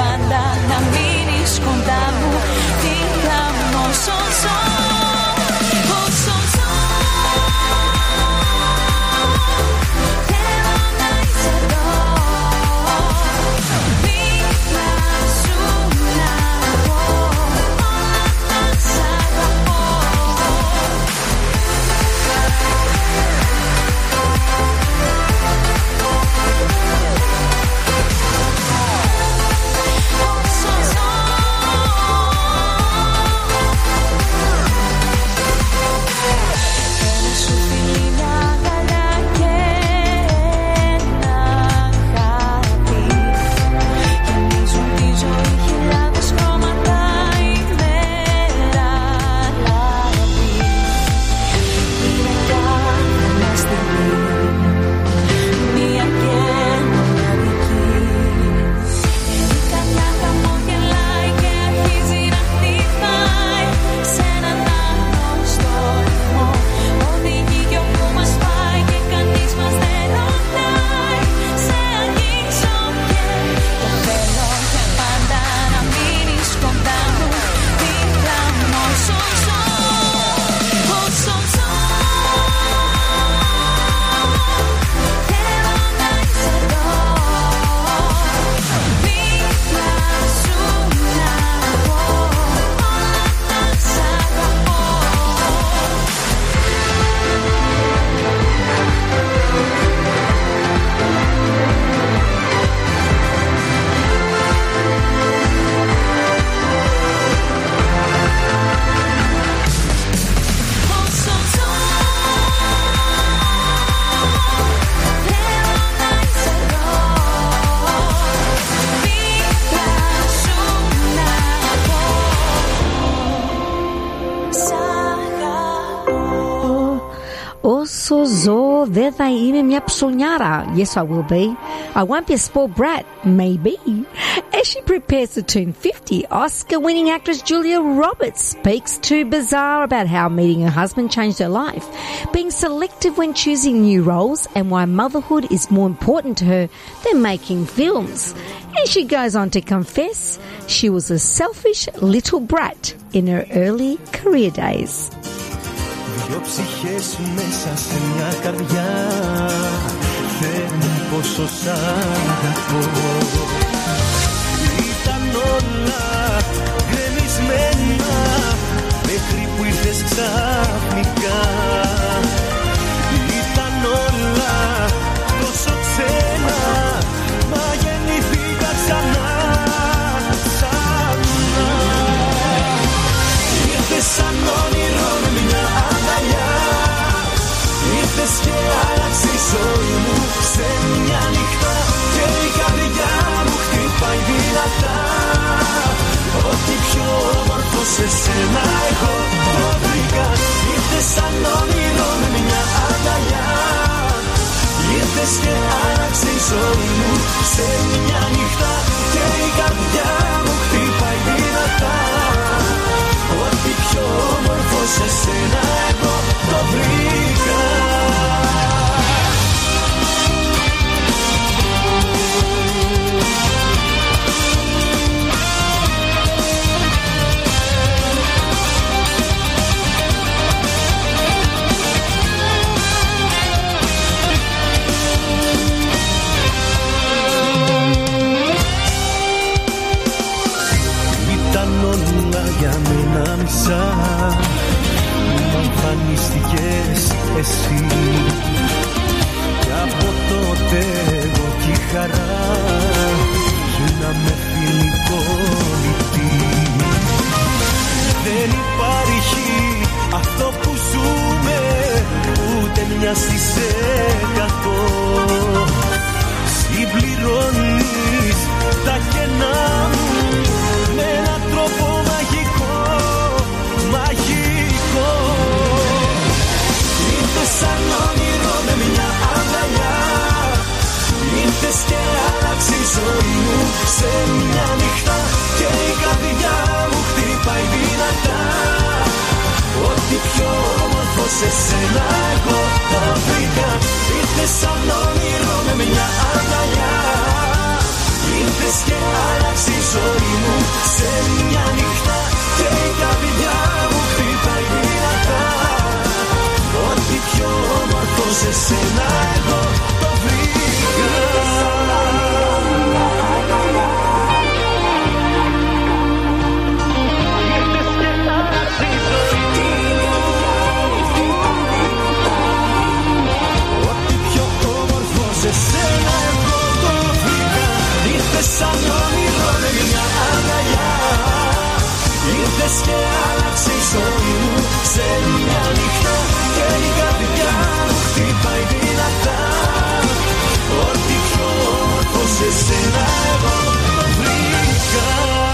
όσο ζω δεν θα είμαι μια ψωνιάρα. Yes, I will be. I won't be a spoiled brat. Maybe. As she prepares to turn fifty, Oscar-winning actress Julia Roberts speaks to Bazaar about how meeting her husband changed her life, being selective when choosing new roles, and why motherhood is more important to her than making films. And she goes on to confess she was a selfish little brat in her early career days. Δυο ψυχές μέσα σε μια καρδιά φέρνουν πόσο σ' αγαπώ. Ήταν όλα γκρεμισμένα μέχρι που ήρθες ξαφνικά. Ήταν όλα τόσο ξένα, μα γεννήθηκα ξανά, ξανά. Ήρθες σαν όνειρο με μια αγκαλιά, ήρθες και άλλαξε η ζωή μου σε μια νύχτα και η καρδιά μου χτυπάει δυνατά. Ό,τι πιο όμορφο σε σένα εγώ το βρήκα. Ήρθες σαν όνειρο με μια αγκαλιά, ήρθες και άλλαξε η ζωή μου σε μια νύχτα και η καρδιά μου χτυπάει δυνατά. Ό,τι πιο όμορφο σε σένα εγώ το βρήκα. Για μένα μισά μου εμφανίστηκες εσύ κι από τότε εγώ κι η χαρά γίναμε φιλικό λυπή. Δεν υπάρχει αυτό που ζούμε ούτε μια στις εκατό. Συμπληρώνεις τα κενά μου με έναν τρόπο μαγικό, μαγικό. Ήρθες σαν όνειρο με μια αγκαλιά, ήρθες και άλλαξε η ζωή μου σε μια νύχτα και η καρδιά μου χτυπάει δυνατά. Ό,τι πιο όμορφο σε σένα εγώ το βρήκα. Ήρθες σαν όνειρο με μια αγκαλιά, ήρθες και άλλαξε η ζωή μου σε μια νύχτα και η καρδιά μου χτυπάει δυνατά. Ό,τι πιο όμορφο σε σένα εγώ το βρήκα. Ήρθες και άλλαξε η ζωή μου, ό,τι πιο όμορφο σε σένα εγώ το βρήκα. Ήρθες σαν όνειρο με μια αγκαλιά, ήρθες και άλλαξε η ζωή μου σε μια νύχτα και η καρδιά μου χτυπάει δυνατά. Ό,τι πιο όμορφο σε σένα εγώ το βρήκα.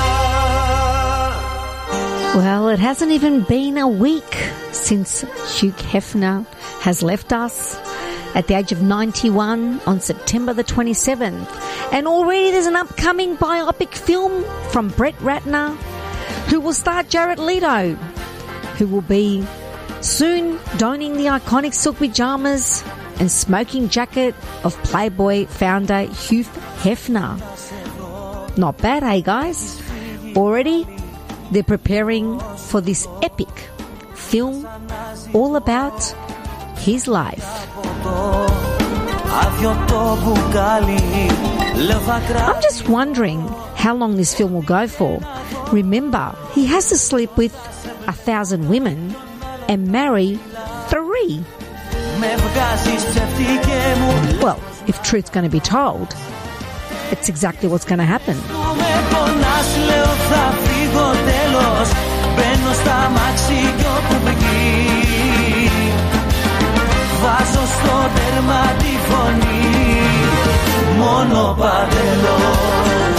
Well, it hasn't even been a week since Hugh Hefner has left us at the age of ninety-one on September the twenty-seventh. And already there's an upcoming biopic film from Brett Ratner, who will star Jared Leto, who will be soon donning the iconic silk pajamas and smoking jacket of Playboy founder Hugh Hefner. Not bad, eh, guys? Already they're preparing for this epic film all about his life. I'm just wondering how long this film will go for. Remember, he has to sleep with a thousand women and marry three. Well, if truth's going to be told, it's exactly what's going to happen. Βάζω στο τέρμα τη φωνή, μόνο παντελώς,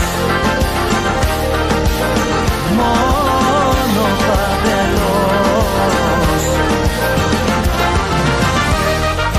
μόνο παντελώς.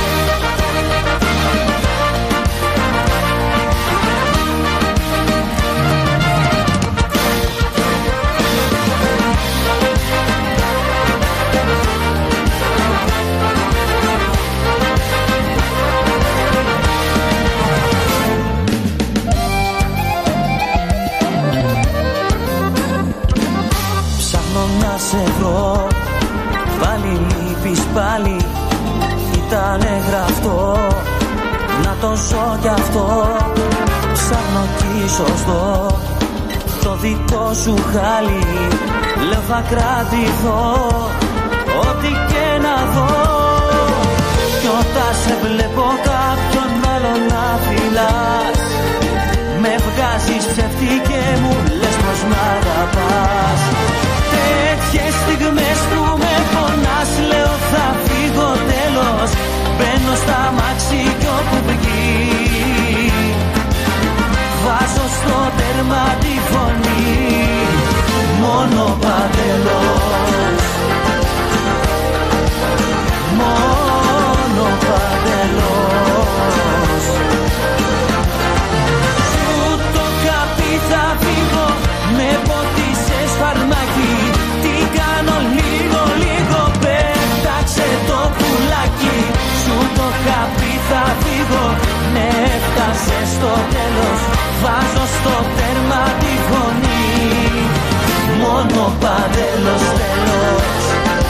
σε βρω. Πάλι λείπεις, πάλι ήτανε γραφτό. Να το ζω κι αυτό, ψάχνω κι ίσως δω το δικό σου χάλι. Λέω θα κρατηθώ ό,τι και να δω. Κι όταν σε βλέπω κάποιον άλλο να φυλάς, με βγάζεις ψεύτη και μου λες πως μ' αγαπάς. Τέτοιες στιγμές που με πονάς, λέω θα φύγω τέλος. Μπαίνω στα μάξι κι όπου βγει, βάζω στο τέρμα τη φωνή. Μόνο παντελώς, μόνο παντελώς. Σου το καπί θα φύγω, με ποτίσες φαρμάκι. Τι κάνω λίγο λίγο, πέταξε το πουλάκι. Σου το καπί θα φύγω, με έφτασε στο τέλος. Βάζω στο τέρμα τη φωνή. Μόνο παντελώς τέλος.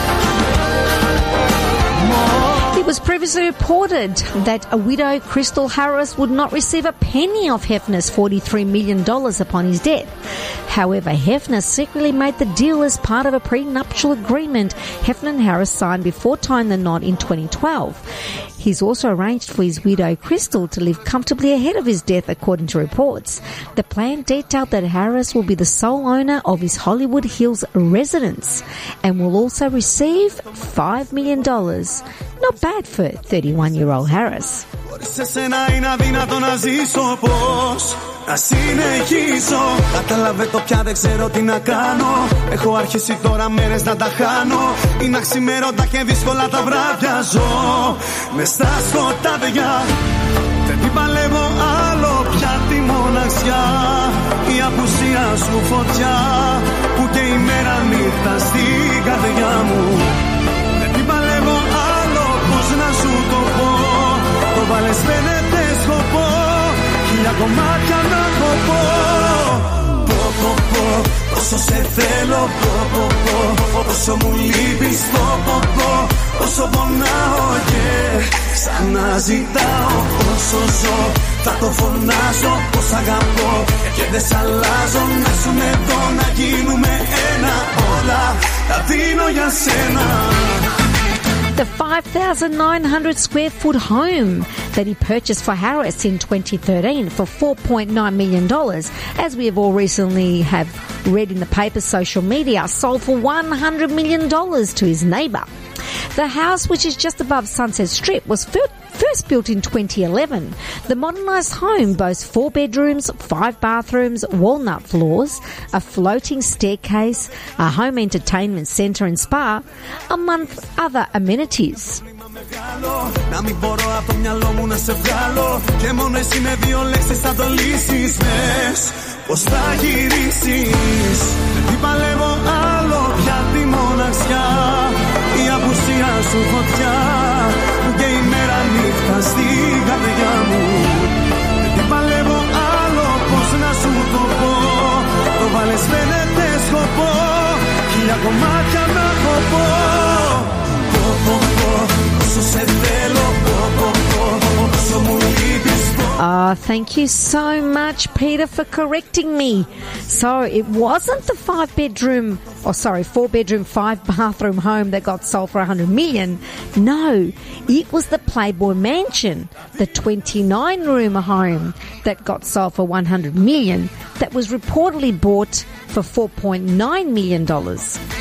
It was previously reported that a widow, Crystal Harris, would not receive a penny of Hefner's forty-three million dollars upon his death. However, Hefner secretly made the deal as part of a prenuptial agreement Hefner and Harris signed before tying the knot in twenty twelve. He's also arranged for his widow, Crystal, to live comfortably ahead of his death, according to reports. The plan detailed that Harris will be the sole owner of his Hollywood Hills residence and will also receive five million dollars. Not bad for thirty-one-year-old Harris. Σε σένα είναι αδύνατο να ζήσω, πώς να συνεχίσω. Κατάλαβε το πια, δεν ξέρω τι να κάνω. Έχω αρχίσει τώρα μέρες να τα χάνω. Είναι αξιμέρωτα και δύσκολα τα βράδια ζω μες στα σκοτάδια. Δεν την παλεύω άλλο πια τη μοναξιά. Η απουσία σου φωτιά που και η μέρα νύχτα στην καρδιά μου. Δεν την παλεύω άλλο, πώς να σου το πω. Το βάλες φαίνεται σκοπό, χίλια κομμάτια να κοπώ. Πω πω πω, πόσο σε θέλω. Πω πω πω, πόσο μου λείπεις. Πω πω πω, πόσο πονάω και ξαναζητάω. Όσο ζω θα το φωνάζω, πως αγαπώ και δεν σ' αλλάζω. Να ζούμε εδώ, να γίνουμε ένα. Όλα τα δίνω για σένα. The five thousand nine hundred square foot home that he purchased for Harris in twenty thirteen for four point nine million dollars, as we have all recently have read in the paper, social media, sold for one hundred million dollars to his neighbour. The house, which is just above Sunset Strip, was first built in twenty eleven. The modernised home boasts four bedrooms, five bathrooms, walnut floors, a floating staircase, a home entertainment centre and spa, among other amenities. Να μην μπορώ από το μυαλό μου να σε βγάλω. Και μόνο εσύ με δύο λέξεις θα το λύσεις. Πες πως θα γυρίσεις. Δεν την παλεύω άλλο πια τη μοναξιά. Η απουσία σου φωτιά που και η μέρα νύχτα στην καρδιά μου. Δεν την παλεύω άλλο, πως να σου το πω. Το βάλες φαίνεται σκοπό, χίλια κομμάτια να κοπώ. Πω πω πω, όσο σε θέλω. Πω πω πω, όσο μου λείπεις. Ah, thank you so much, Peter, for correcting me. So it wasn't the five bedroom, or sorry, four bedroom, five bathroom home that got sold for one hundred million. No, it was the Playboy Mansion, the twenty-nine room home that got sold for one hundred million, that was reportedly bought for four point nine million dollars.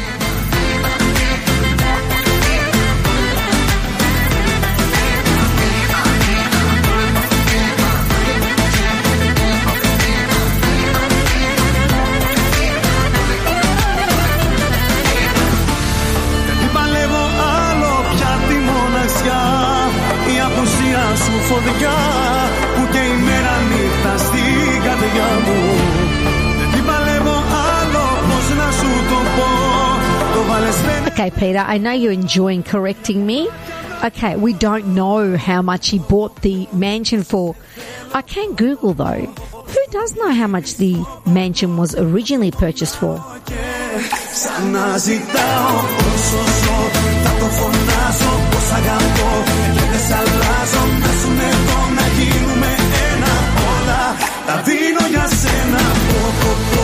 Σου φωτιά που και η μέρα νύχτα στην καρδιά μου. Δεν την παλεύω άλλο, πώς να σου το πω. Το βάλες φαίνεται. Okay, Peter, I know you're enjoying correcting me. Okay, we don't know how much he bought the mansion for. I can Google though. Who does know how much the mansion was originally purchased for? Ξαναζητάω όσο ζω, θα το φωνάζω πως αγαπώ και δεν σ' αλλάζω. Να ζούμε εδώ, να γίνουμε ένα, όλα τα δίνω για σένα. Πω, πω, πω.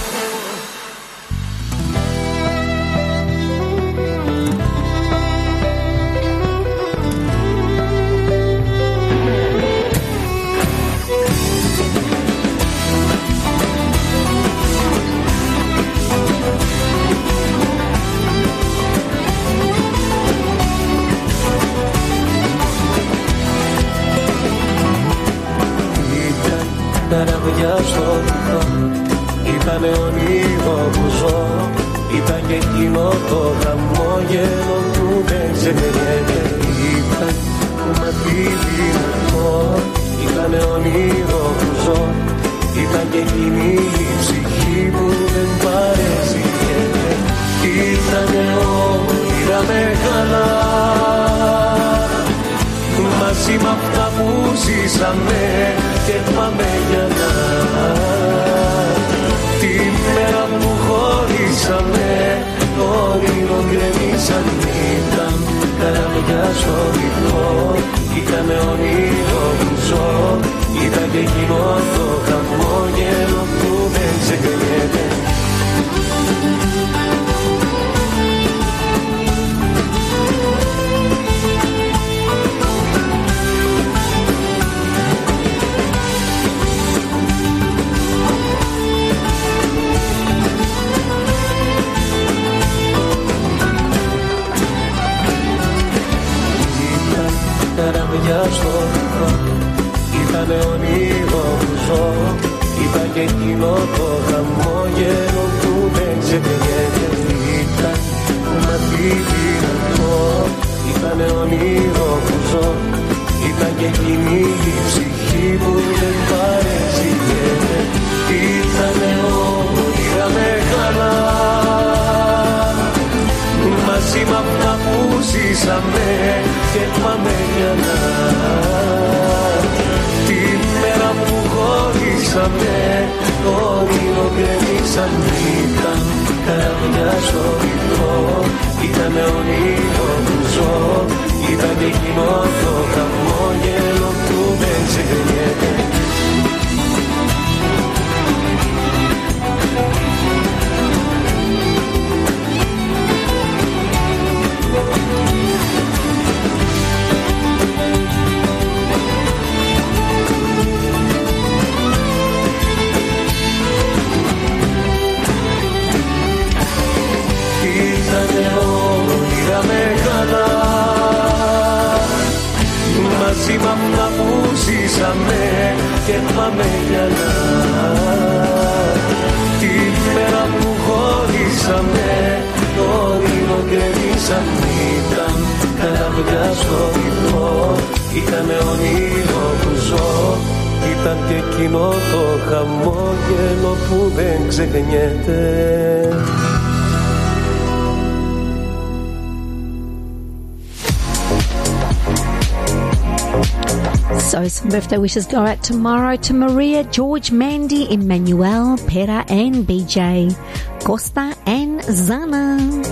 Καραβιά στο βυθό, ήτανε όνειρο που ζω. Ήταν και εκείνο το χαμόγελο που δεν ξεχνιέται. Ήταν κομμάτι δυνατό, ήτανε όνειρο που ζω. Ήταν και εκείνη η ψυχή που δεν παρέζηκε. Ήτανε όνειρα μεγάλα, μαζί μ' αυτά που ζήσαμε και πάμε για να. Τη μέρα που χωρίσαμε, το όνειρο γκρεμίσαν. Ήταν καραβιά στο βυθό, ήτανε όνειρο που ζω. Ήταν και εκείνο το χαμόγελο που δεν ξεχνιέται. Καραβιά στο βυθό, ήτανε όνειρο που ζω. Ήταν και εκείνο το χαμόγελο που δεν ξεχνιέται. Ήταν κομμάτι δυνατό, ήτανε όνειρο που ζω. Ήταν και εκείνη η ψυχή που δεν παρέζηκε. Ήτανε όνειρα μεγάλα, μαζί μ' αυτά που ζήσαμε και πάμε για να. Τη μέρα που χωρίσαμε, το όνειρο γκρεμίσαν. Ήταν καραβιά στο βυθό, ήτανε όνειρο που ζω. Ήταν και εκείνο το χαμόγελο που δεν ξεχνιέται. Ήτανε όνειρα μεγάλα, μαζί μ' αυτά που ζήσαμε και πάμε για να. Τη μέρα που χωρίσαμε, το όνειρο γκρεμίσαν. Ήταν καραβιά στο βυθό, ήτανε όνειρο που ζω. Ήταν και εκείνο το χαμόγελο που δεν ξεχνιέται. So some birthday wishes go out tomorrow to Maria, George, Mandy, Emmanuel, Pera and B J, Costa and Zana.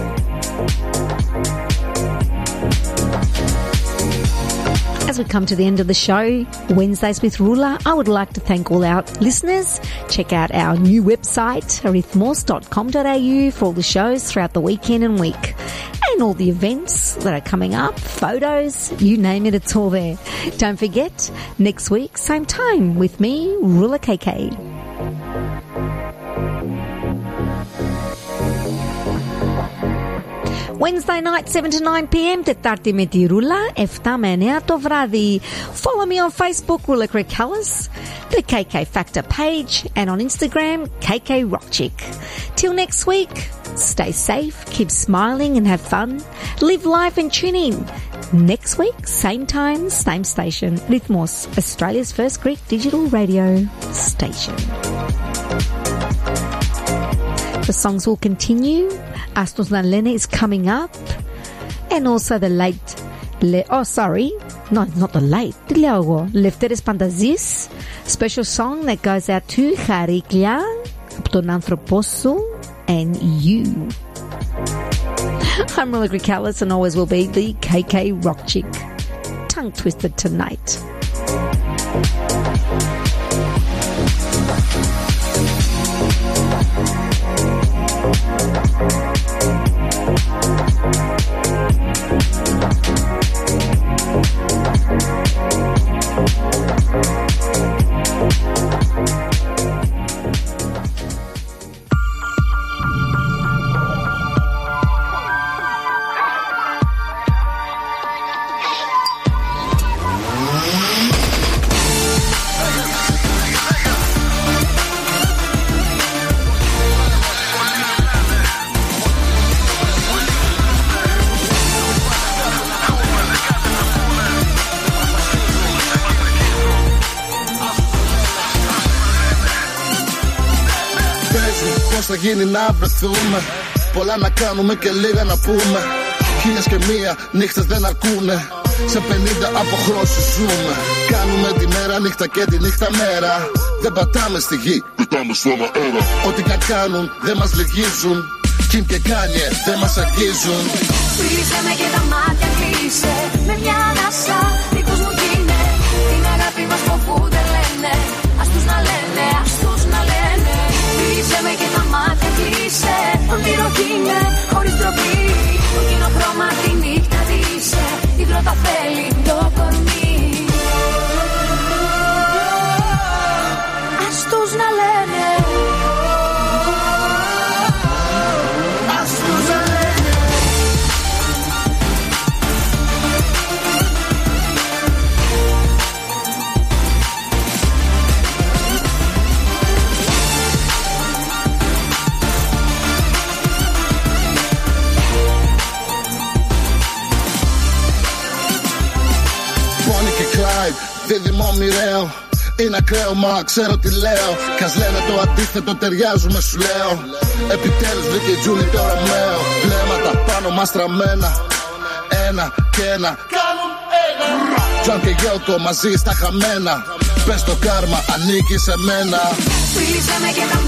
As we come to the end of the show, Wednesdays with Rula, I would like to thank all our listeners. Check out our new website, arithmos dot com dot a u, for all the shows throughout the weekend and week. And all the events that are coming up, photos, you name it, it's all there. Don't forget, next week, same time, with me, Rula K K. Wednesday night, seven to nine p.m. Τετάρτη με τη Ρούλα, εφτά με εννέα το βράδυ. Follow me on Facebook, Rula Krikalis, the K K Factor page, and on Instagram, K K Rockchick. Till next week, stay safe, keep smiling and have fun. Live life and tune in. Next week, same time, same station. Rhythmos, Australia's first Greek digital radio station. The songs will continue. Astos Nalena is coming up. And also the late... Le- oh, sorry. No, not the late. Τι λέω εγώ. Lefteris Pantazis. Special song that goes out to Χαρίκλια από τον άνθρωπό σου and you. I'm Rilla Callis and always will be the K K Rock Chick. Tongue twisted tonight. Θα γίνει να βρεθούμε. Πολλά να κάνουμε και λίγα να πούμε. Χίλιες και μία νύχτες δεν αρκούνε. Σε πενήντα αποχρώσεις ζούμε. Κάνουμε τη μέρα νύχτα και τη νύχτα μέρα. Δεν πατάμε στη γη, πετάμε στον αέρα. Ό,τι και κάνουν δεν μας λυγίζουν. Κιμ και Κάνιε δεν μας αγγίζουν. Φίλησε με και τα μάτια κλείσε. Με μια ανάσα δικός μου γίνε. Την αγάπη μας φοβούνται λένε. Ας τους να λένε, ας τους να λένε. Φίλησε με και τα μάτια κλείσε. Όνειρο γίνε χωρίς ντροπή. Το κοινό χρώμα τη νύχτα δύσε. Η πρώτα θέλει το κορμί. Ας τους να λένε. Ας τους να λένε. Δίδυμο μοιραίο, είναι ακραίο μα ξέρω τι λέω. Κας λένε το αντίθετο ταιριάζουμε σου λέω. Επιτέλους βρήκε η Τζούλη το Ρωμαίο. Βλέμματα πάνω μας τραμμένα. Ένα και ένα κάνουν ένα. Τζον και Γιώκο μαζί στα χαμένα. Πες το κάρμα ανήκει σε μένα. Φίλησε με και τα